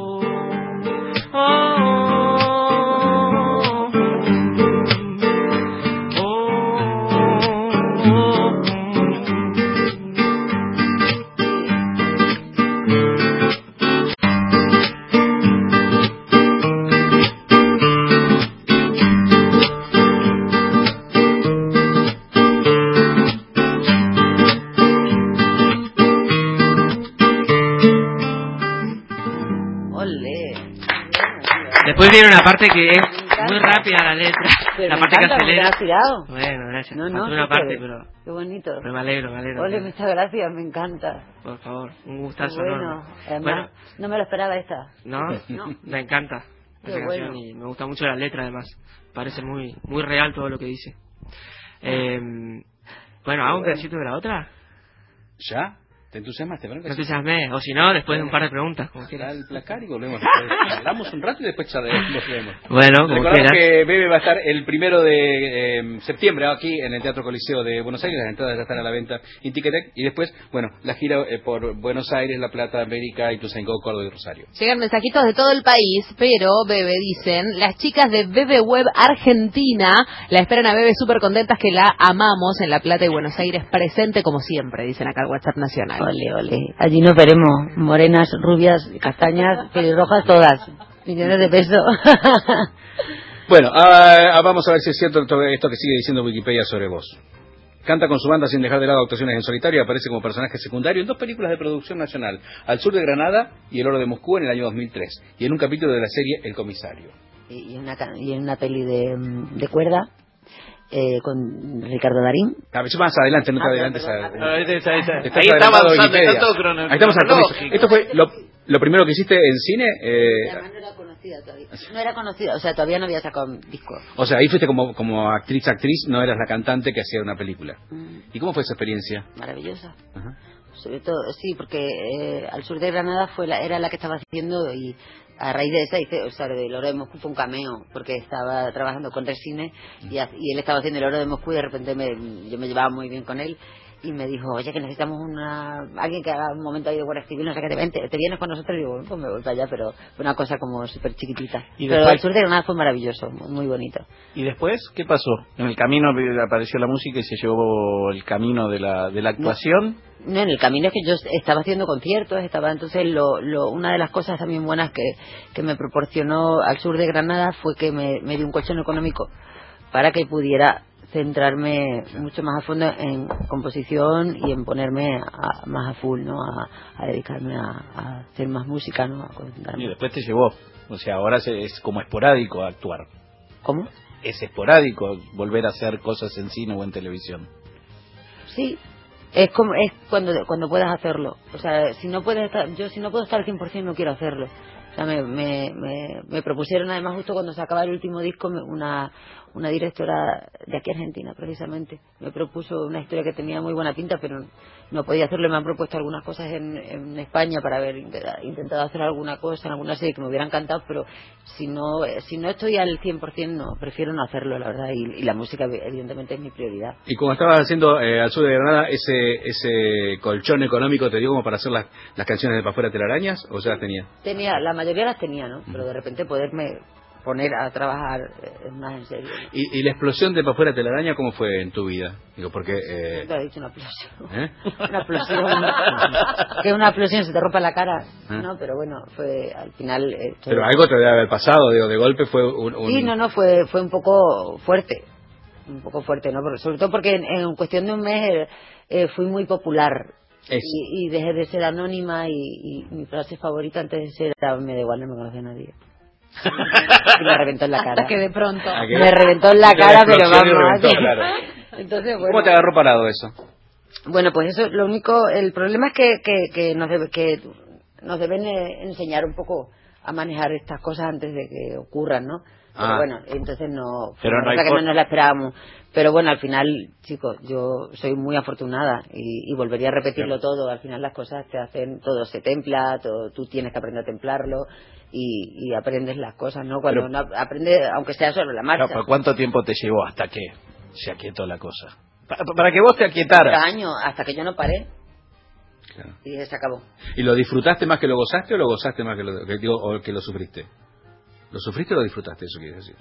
P: Después viene una parte que es muy rápida la letra,
E: pero
P: la parte que acelera.
E: Bueno,
P: gracias.
E: No,
P: Faltó una parte, pero
E: qué bonito.
P: Pero me alegro.
E: Ole, muchas gracias, me encanta.
P: Por favor, un gustazo.
E: Bueno, además,
P: bueno,
E: no me lo esperaba esta.
P: No, me encanta
E: Qué
P: esa canción
E: bueno.
P: y me gusta mucho la letra además. Parece muy muy real todo lo que dice. Bueno, ¿hago un pedacito de la otra?
A: ¿Ya? ¿Te entusiasmaste?
P: Me entusiasmé, o si no, después de un par de preguntas, como quieras.
A: Al placar y volvemos. Hablamos un rato y después volvemos.
P: Bueno, como
A: recordamos
P: quieras.
A: que Bebe va a estar el 1 de septiembre aquí en el Teatro Coliseo de Buenos Aires. Las entradas ya están a la venta en Ticketek. Y después, bueno, la gira por Buenos Aires, La Plata, América, Ituzaingó, Córdoba y Rosario.
C: Llegan mensajitos de todo el país, pero Bebe, dicen, las chicas de Bebe Web Argentina la esperan a Bebe súper contentas, que la amamos en La Plata y Buenos Aires, presente como siempre, dicen acá el WhatsApp Nacional.
E: Ole, ole. Allí nos veremos, morenas, rubias, castañas, pelirrojas, todas. Millones de pesos.
A: Bueno, vamos a ver si es cierto esto que sigue diciendo Wikipedia sobre vos. Canta con su banda sin dejar de lado actuaciones en solitario y aparece como personaje secundario en 2 películas de producción nacional, Al sur de Granada y El oro de Moscú en el año 2003, y en un capítulo de la serie El comisario.
E: Y en una peli de cuerda. Con Ricardo Darín.
A: A ver, más adelante, no te adelantes.
B: Ahí estaba avanzando, está todo
A: Ahí estamos al comienzo. ¿Esto fue lo primero que hiciste en cine?
E: Además no era conocida todavía. No era conocida, o sea, todavía no había sacado un disco.
A: O sea, ahí fuiste como actriz, no eras la cantante que hacía una película. ¿Y cómo fue esa experiencia?
E: Maravillosa. Sobre todo, sí, porque Al sur de Granada era la que estaba haciendo, y a raíz de esa hice, o sea, del oro de Moscú fue un cameo, porque estaba trabajando con Resine y él estaba haciendo el oro de Moscú, y de repente yo me llevaba muy bien con él, y me dijo, oye, que necesitamos alguien que haga un momento ahí de guardia civil, no sé qué, te vienes con nosotros. Y digo, bueno, pues me voy para allá, pero fue una cosa como súper chiquitita. Pero Al sur de Granada fue maravilloso, muy bonito.
B: ¿Y después qué pasó? En el camino apareció la música y se llevó el camino de la actuación.
E: No, en el camino es que yo estaba haciendo conciertos, entonces una de las cosas también buenas que me proporcionó Al sur de Granada fue que me dio un colchón económico para que pudiera centrarme mucho más a fondo en composición y en ponerme más a full, ¿no? A dedicarme a hacer más música, ¿no?
B: Y después te llevó, o sea, ahora es como esporádico actuar.
E: ¿Cómo?
B: Es esporádico volver a hacer cosas en cine o en televisión.
E: Sí. Es cuando puedas hacerlo. O sea, si no puedo estar al 100% no quiero hacerlo. O sea, me propusieron, además, justo cuando se acaba el último disco, una directora de aquí Argentina, precisamente, me propuso una historia que tenía muy buena pinta, pero no podía hacerlo. Me han propuesto algunas cosas en España para haber intentado hacer alguna cosa en alguna serie que me hubiera encantado, pero si no estoy al 100%, no, prefiero no hacerlo, la verdad, y la música evidentemente es mi prioridad.
A: Y como estabas haciendo Al sur de Granada, ese colchón económico te dio como para hacer las canciones de Pa' Fuera Telarañas, ¿o ya las tenía?
E: La mayoría las tenía, ¿no? Pero de repente poderme poner a trabajar más en serio.
A: ¿Y la explosión de Pa' Fuera Telaraña cómo fue en tu vida? Digo, porque...
E: Te he dicho una explosión. Una explosión. Que una explosión se te rompa la cara, ¿no? Pero bueno, fue al final...
A: Pero algo te debe haber pasado, digo, de golpe fue
E: Sí, no, fue un poco fuerte. Un poco fuerte, ¿no? Sobre todo porque en cuestión de un mes fui muy popular. Y dejé de ser anónima, y mi frase favorita antes de ser me da igual, no me conoce nadie. Y me reventó en la cara.
C: Hasta que de pronto
E: me reventó en la cara, pero vamos.
A: Claro.
E: Entonces, bueno,
A: ¿cómo te agarró parado eso?
E: Bueno, pues eso, el problema es que nos deben enseñar un poco a manejar estas cosas antes de que ocurran, ¿no? Pero bueno, entonces
B: pero no hay
E: que no nos la esperábamos. Pero bueno, al final, chicos, yo soy muy afortunada y volvería a repetirlo todo. Al final las cosas te hacen, todo se templa, tú tienes que aprender a templarlo y aprendes las cosas, ¿no? Cuando no aprendes, aunque sea sobre la marcha.
B: Claro, ¿cuánto tiempo te llevó hasta que se aquietó la cosa? Para que vos te aquietaras.
E: 4 años, hasta que yo no paré. Claro. Y se acabó.
A: ¿Y lo disfrutaste más que lo gozaste o lo gozaste más que lo sufriste? ¿Lo sufriste o lo disfrutaste? Eso quiere decir.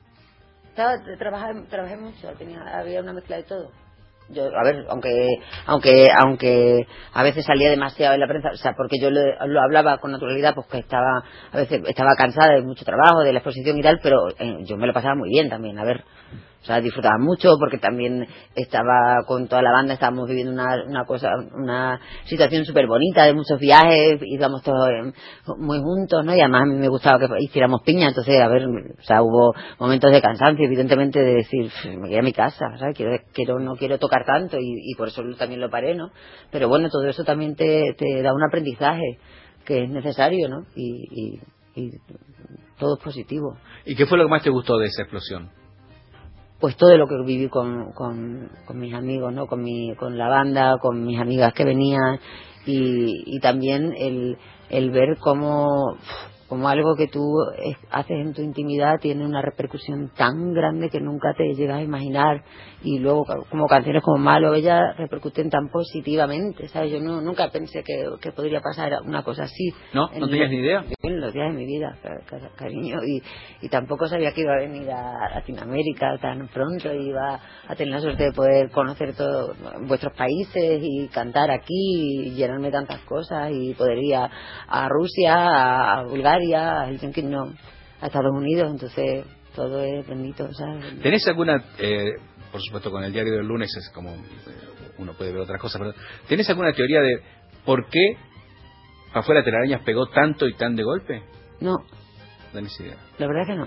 E: Trabajé mucho, había una mezcla de todo. Yo, a ver, aunque a veces salía demasiado en la prensa, o sea, porque yo lo hablaba con naturalidad, pues que a veces estaba cansada de mucho trabajo, de la exposición y tal, pero yo me lo pasaba muy bien también, a ver. O sea, disfrutaba mucho porque también estaba con toda la banda, estábamos viviendo una situación súper bonita de muchos viajes, íbamos todos muy juntos, ¿no? Y además a mí me gustaba que hiciéramos piña, entonces, a ver, o sea, hubo momentos de cansancio, evidentemente, de decir, me voy a mi casa, ¿sabes? No quiero tocar tanto y por eso también lo paré, ¿no? Pero bueno, todo eso también te da un aprendizaje que es necesario, ¿no? Y todo es positivo.
A: ¿Y qué fue lo que más te gustó de esa explosión?
E: pues todo lo que viví con mis amigos, ¿no? Con la banda, con mis amigas que venían, y también el ver cómo algo que tú haces en tu intimidad tiene una repercusión tan grande que nunca te llegas a imaginar, y luego como canciones como Malo Bella repercuten tan positivamente, ¿sabes? Yo nunca pensé que podría pasar una cosa así.
B: ¿No tenías ni idea?
E: En los días de mi vida, cariño, y tampoco sabía que iba a venir a Latinoamérica tan pronto, y iba a tener la suerte de poder conocer todos vuestros países y cantar aquí y llenarme tantas cosas, y poder ir a Rusia, a Bulgaria, a Helsinki, no, a Estados Unidos. Entonces todo es bendito, ¿sabes?
A: ¿Tenés alguna, por supuesto con el diario del lunes es como uno puede ver otras cosas, pero ¿tenés alguna teoría de por qué Afuera Telarañas pegó tanto y tan de golpe?
E: No.
A: No tenés idea.
E: La verdad que no.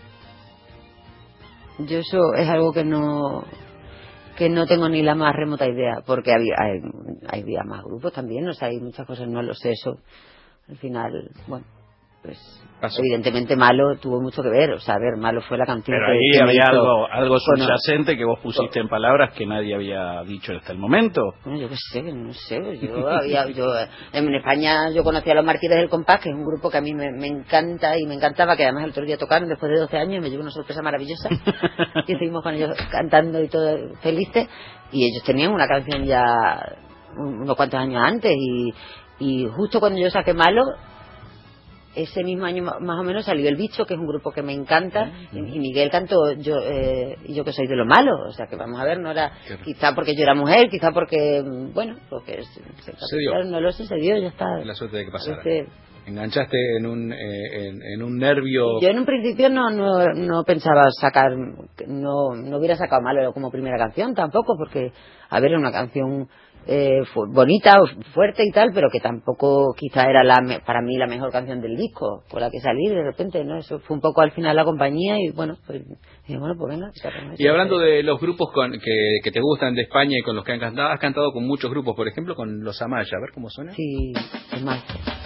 E: Yo eso es algo que no tengo ni la más remota idea, porque había más grupos también, o sea, hay muchas cosas, no lo sé, eso al final, bueno, pues pasó. Evidentemente Malo tuvo mucho que ver, o sea, a ver, Malo fue la canción.
B: Pero ahí había algo subyacente que vos pusiste en palabras que nadie había dicho hasta el momento.
E: Bueno, yo qué sé, no sé, yo en España yo conocí a los Mártires del Compás, que es un grupo que a mí me encanta y me encantaba, que además el otro día tocaron después de 12 años y me llevó una sorpresa maravillosa, y seguimos con ellos cantando y todo felices, y ellos tenían una canción ya unos cuantos años antes, y justo cuando yo saqué Malo, ese mismo año más o menos salió El Bicho, que es un grupo que me encanta, y Miguel cantó y yo que soy de lo malo, o sea que vamos a ver, no era quizá porque yo era mujer, quizá porque porque se dio. No lo sé, se dio, ya está.
A: La suerte de que pasara. Enganchaste en un nervio.
E: Yo en un principio no pensaba sacar, no hubiera sacado Malo como primera canción tampoco, porque a ver, era una canción bonita, fuerte y tal, pero que tampoco quizá era para mí la mejor canción del disco con la que salí de repente, ¿no? Eso fue un poco al final la compañía, y bueno, pues venga.
A: Y hablando de los grupos que te gustan de España y con los que has cantado con muchos grupos, por ejemplo con los Amaya, a ver cómo suena.
E: Sí, es más.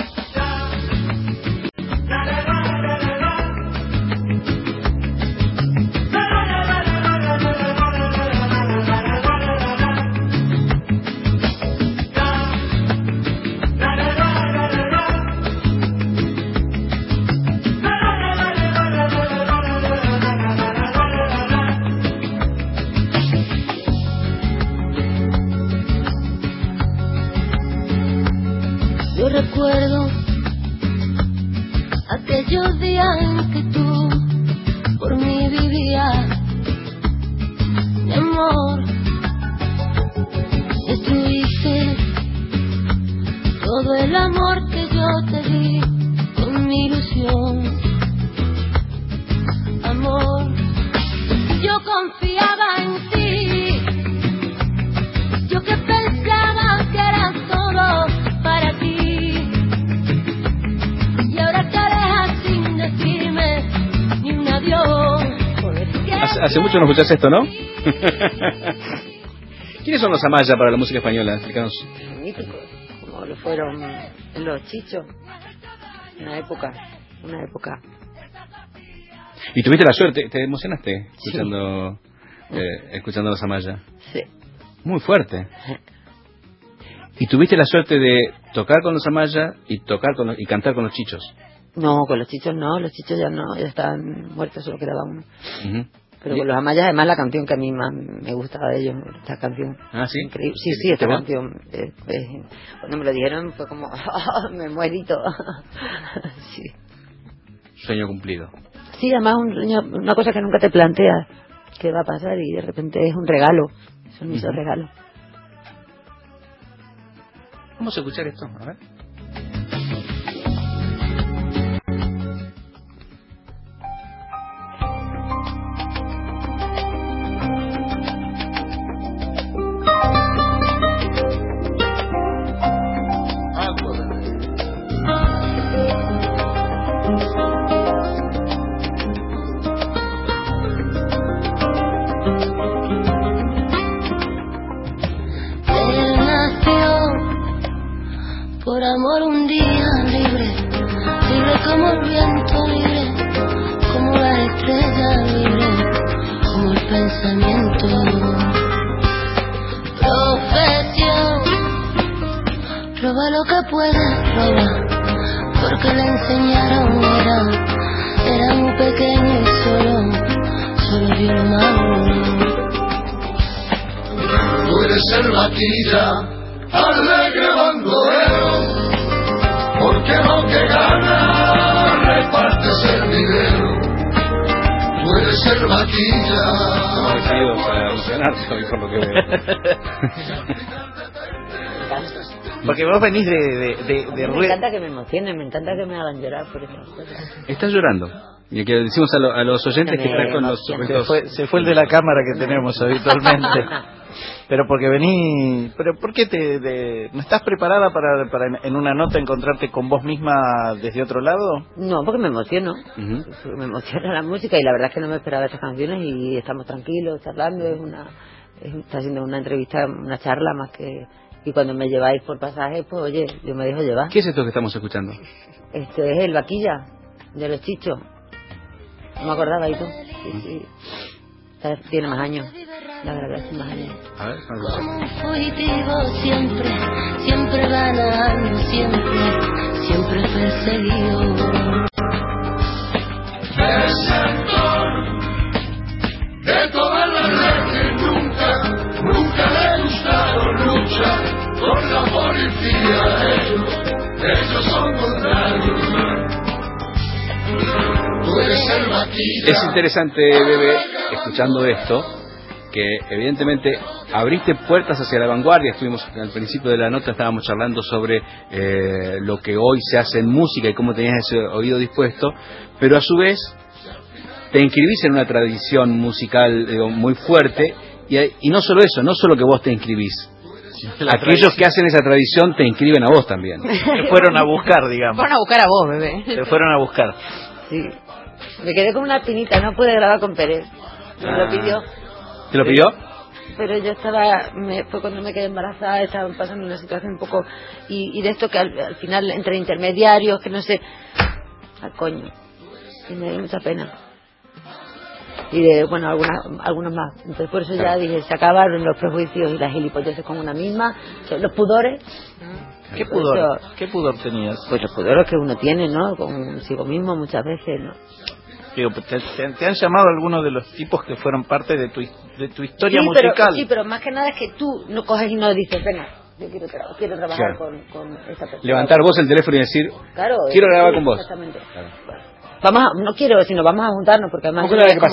F: Recuerdo aquellos días en que tú por mí vivías, mi amor, destruiste todo el amor que yo te di con mi ilusión, amor, yo confiaba en ti, yo que pensaba que era todo para ti.
A: Hace mucho no escuchás esto, ¿no? ¿Quiénes son los Amaya para la música española? Explícanos.
E: Míticos, como lo fueron los Chichos, una época.
A: ¿Y tuviste la suerte? ¿Te emocionaste escuchando los Amaya?
E: Sí.
A: Muy fuerte. ¿Y tuviste la suerte de tocar con los Amaya y cantar con los Chichos?
E: No, con los Chichos no, los Chichos ya no, ya están muertos, solo quedaba uno. Pero con los Amayas, además, la canción que a mí más me gustaba de ellos, esta canción.
A: ¿Ah, sí?
E: Increíble. Sí, esta canción. Cuando me lo dijeron fue como, me muerito. Sí.
A: Sueño cumplido.
E: Sí, además una cosa que nunca te planteas que va a pasar, y de repente es un regalo. Es un mismo regalo.
A: Vamos a escuchar esto, a ver.
F: Por amor un día libre, libre como el viento, libre como la estrella, libre como el pensamiento. pensamiento. Profesión, roba lo que puede, roba, porque le enseñaron, era muy pequeño y solo vio lo malo.
D: Tú eres el vaquilla, alegre bandolero, porque lo que gana repartes el dinero. Tú eres el vaquilla.
A: No he sido para emocionarte hoy por lo que veo.
B: Porque vos venís de
E: Me encanta que me emocionen, me encanta que me hagan llorar por esas cosas.
A: Estás llorando. Y que decimos a los oyentes que están con los...
B: Se fue el de la cámara que tenemos habitualmente. Pero porque vení... ¿Pero por qué no estás preparada para en una nota encontrarte con vos misma desde otro lado?
E: No, porque me emociono. Me emociona la música y la verdad es que no me esperaba estas canciones y estamos tranquilos, charlando. Está haciendo una entrevista, una charla más que... Y cuando me lleváis por pasaje, pues oye, yo me dejo llevar.
A: ¿Qué es esto que estamos escuchando?
E: Esto es el Vaquilla, de los Chichos. No me acordaba, ¿y tú? Sí. Tiene más años. La verdad, tiene más años.
A: A ver,
F: como un fugitivo siempre ganando, siempre perseguido.
D: Desertor de toda la gente, nunca le gustaron lucha con la policía. Ellos son contrarios. Tú eres el vaquilla.
A: Es interesante, Bebe, escuchando esto, que evidentemente abriste puertas hacia la vanguardia. Estuvimos al principio de la nota, estábamos charlando sobre lo que hoy se hace en música y cómo tenías ese oído dispuesto, pero a su vez te inscribís en una tradición musical muy fuerte y no solo eso, no solo que vos te inscribís. Aquellos que hacen esa tradición te inscriben a vos también.
B: Te fueron a buscar, digamos.
C: Fueron a buscar a vos, Bebe.
B: Te fueron a buscar.
E: Sí. Me quedé con una espinita, no pude grabar con Pérez. Me lo pidió.
A: ¿Te lo pidió?
E: Pero yo fue cuando me quedé embarazada, estaba pasando una situación un poco, y de esto que al final entre intermediarios, que no sé, al coño, y me dio mucha pena. Y algunos más. Entonces por eso ya dije, se acabaron los prejuicios y las gilipolleces con una misma, los pudores.
B: ¿Qué pudor tenías?
E: Pues los pudores que uno tiene, ¿no? Consigo mismo muchas veces, ¿no?
B: Digo, ¿te han llamado algunos de los tipos que fueron parte de tu historia musical?
E: Pero más que nada es que tú no coges y no dices, venga, yo quiero trabajar
A: claro.
E: con esta persona.
A: Levantar vos el teléfono y decir,
E: claro,
A: quiero grabar con vos.
E: Exactamente. Claro. No quiero, sino vamos a juntarnos, porque además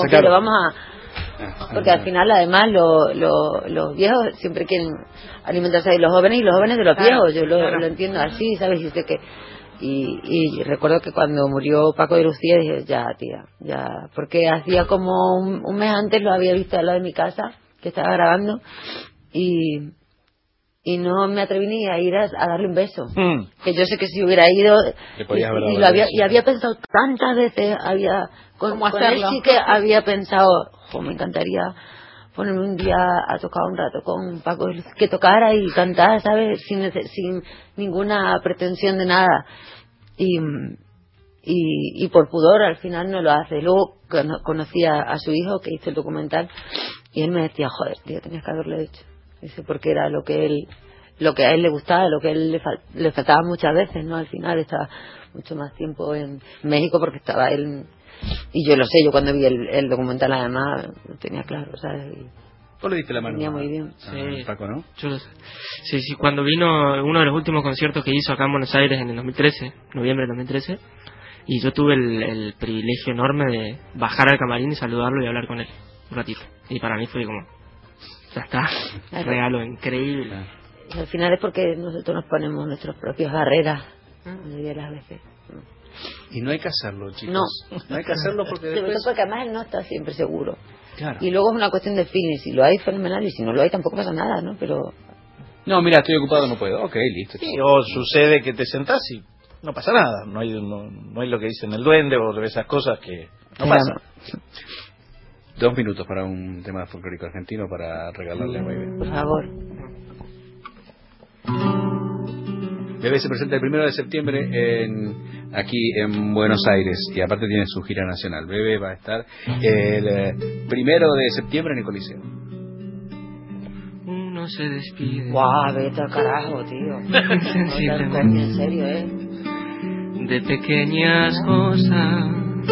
E: porque al final además los viejos siempre quieren alimentarse de los jóvenes y los jóvenes de los viejos. Yo lo entiendo así, ¿sabes? Y sé que y recuerdo que cuando murió Paco de Lucía dije, ya porque hacía como un mes antes lo había visto al lado de mi casa, que estaba grabando, y no me atreví ni a ir a darle un beso. Que yo sé que si hubiera ido y había pensado tantas veces, con él sí que había pensado, me encantaría ponerme un día a tocar un rato con Paco, que tocara y cantara, ¿sabes? Sin ninguna pretensión de nada. Y por pudor al final no lo hace. Luego conocí a su hijo que hizo el documental y él me decía, joder, tío, tenías que haberlo hecho. Dice, porque era lo que a él le gustaba, lo que a él le faltaba muchas veces, ¿no? Al final estaba mucho más tiempo en México porque estaba él. Y yo lo sé, yo cuando vi el documental además lo tenía claro, ¿sabes?
A: ¿Vos le diste la mano?
E: Venía muy bien.
P: Sí.
A: Paco, ¿no?
P: Sí, cuando vino uno de los últimos conciertos que hizo acá en Buenos Aires en el 2013, noviembre del 2013, y yo tuve el privilegio enorme de bajar al camarín y saludarlo y hablar con él un ratito. Y para mí fue como, ya está, un regalo increíble.
E: Y al final es porque nosotros nos ponemos nuestras propias barreras, la mayoría de las veces.
A: Y no hay que hacerlo, chicos.
E: No
A: hay que hacerlo porque después...
E: porque además él no está siempre seguro.
A: Claro.
E: Y luego es una cuestión de feeling. Si lo hay, fenomenal. Y si no lo hay, tampoco pasa nada, ¿no? Pero...
A: No, mira, estoy ocupado, no puedo. Ok, listo.
B: Sí, o sucede que te sentás y no pasa nada. No hay lo que dicen el duende o de esas cosas que no pasan.
A: 2 minutos para un tema folclórico argentino para regalarle a Bebe.
E: Por favor.
A: Bebe se presenta el 1 de septiembre en aquí en Buenos Aires, y aparte tiene su gira nacional. Bebe va a estar el 1 de septiembre en el Coliseo.
P: Uno se despide.
E: Guau, vete al carajo, tío.
P: Insensiblemente.
E: En serio,
P: De pequeñas cosas,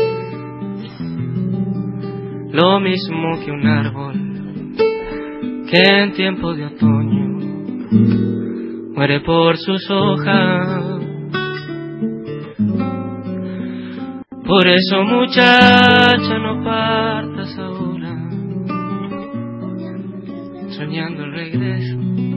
P: lo mismo que un árbol que en tiempo de otoño muere por sus hojas. Por eso, muchacha, no partas ahora, soñando el regreso.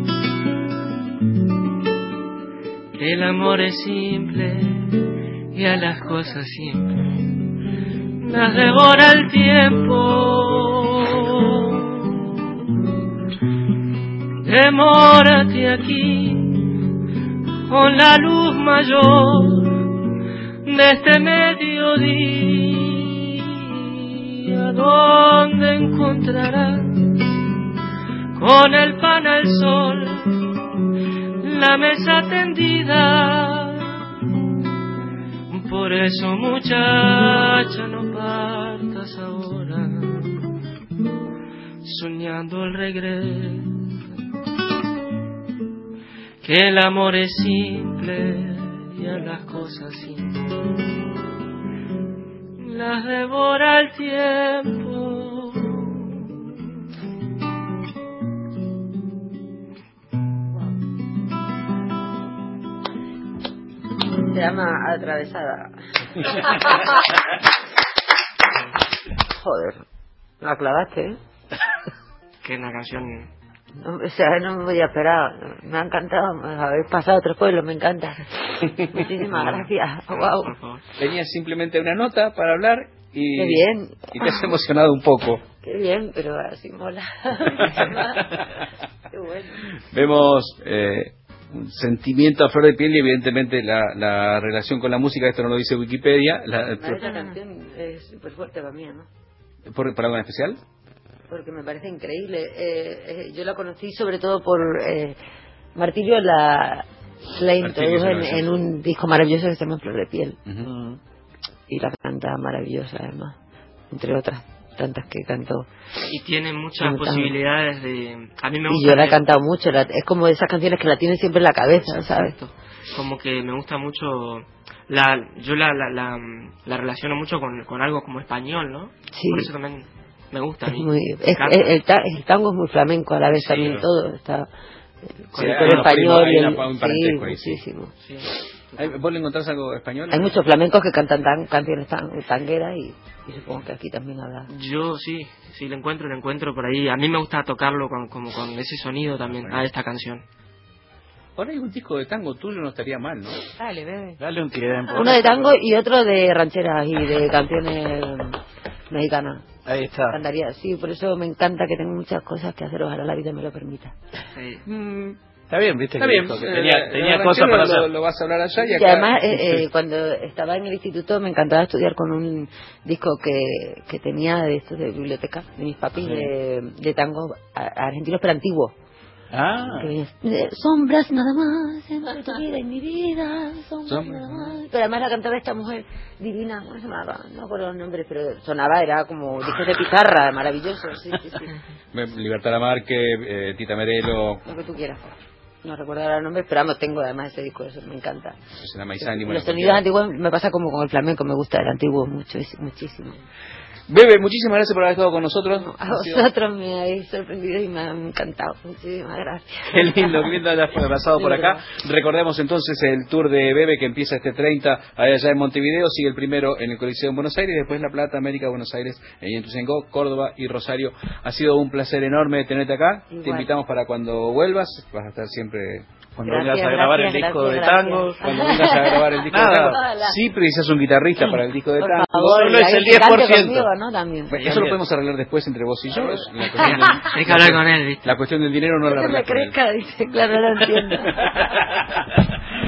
P: Que el amor es simple y a las cosas simples las devora el tiempo. Demórate aquí con la luz mayor de este mediodía, donde encontrarás con el pan al sol la mesa tendida. Por eso, muchacha, no partas ahora, soñando el regreso. Que el amor es simple y a las cosas simples las devora el tiempo.
E: Se llama Atravesada. Joder, la clavaste, ¿eh?
P: Que es una canción.
E: No, o sea, no me voy a esperar. Me ha encantado. Habéis pasado otros pueblos, me encanta. Muchísimas gracias. Wow.
A: Tenías simplemente una nota para hablar y,
E: qué bien.
A: Y te has emocionado un poco.
E: Qué bien, pero así mola. Qué bueno.
A: Vemos un sentimiento a flor de piel y evidentemente la relación con la música. Esto no lo dice Wikipedia.
E: Esta canción es súper fuerte para mí, ¿no?
A: ¿Por algo en especial?
E: Porque me parece increíble. Yo la conocí sobre todo por Martirio, la introdujo en un disco maravilloso que se llama Flor de Piel. Y la canta maravillosa además, entre otras tantas que cantó.
P: Y tiene muchas posibilidades de... A mí me gusta.
E: Y yo la he cantado mucho, es como de esas canciones que la tiene siempre en la cabeza, ¿sabes?
P: Como que me gusta mucho... Yo la relaciono mucho con algo como español, ¿no? Sí. Por eso también... Me gusta a mí.
E: El tango es muy flamenco a la vez, también todo está
A: con
E: el español y
A: un parentesco ahí,
E: muchísimo.
A: Sí. ¿Vos le encontrás algo español?
E: Hay muchos flamencos que cantan canciones tangueras y supongo que aquí también habrá.
P: Yo sí le encuentro por ahí. A mí me gusta tocarlo con ese sonido también, a esta canción.
A: Ahora hay un disco de tango tuyo, no estaría mal, ¿no?
C: Dale, bebé.
B: Dale un tiempo.
E: Uno de tango y otro de rancheras y de canciones mexicanas.
B: Ahí está.
E: Andaría, sí, por eso me encanta que tengo muchas cosas que hacer, ojalá la vida me lo permita.
B: Sí. Está bien, viste.
A: Está bien.
B: Que tenía cosas para hacer.
A: Lo vas a hablar allá y acá.
E: Y además, cuando estaba en el instituto me encantaba estudiar con un disco que tenía de estos de biblioteca, de mis papis, de tango argentinos pero antiguos. Sombras nada más en tu vida y mi vida, sombras nada más. Pero además la cantaba esta mujer divina, ¿cómo se llamaba? No recuerdo el nombre, pero sonaba, era como discos de pizarra, maravilloso. Sí.
A: Libertad Lamarque, Tita Merelo.
E: Lo que tú quieras. No recuerdo ahora el nombre, pero vamos, tengo además ese disco, eso me encanta. Los sonidos antiguos me pasa como con el flamenco, me gusta el antiguo muchísimo.
A: Bebe, muchísimas gracias por haber estado con nosotros.
E: A vosotros me habéis sorprendido y me han encantado. Muchísimas gracias.
A: Qué lindo haber pasado por acá. Recordemos entonces el tour de Bebe que empieza este 30 allá en Montevideo, sigue el primero en el Coliseo en Buenos Aires, después La Plata, América, Buenos Aires, Ituzaingó, Córdoba y Rosario. Ha sido un placer enorme tenerte acá. Igual. Te invitamos para cuando vuelvas, vas a estar siempre...
B: Cuando vengas a grabar el disco de tango,
A: cuando vengas a grabar el disco de tango, sí precisas un guitarrista para el disco de tango.
E: Solo es el 10%. Conmigo, ¿no? También.
A: Bueno, eso lo podemos arreglar después entre vos y yo.
P: Hay que hablar con él, ¿viste?
A: La cuestión del dinero no la arreglamos.
E: Que me crezca, dice, claro, no entiendo.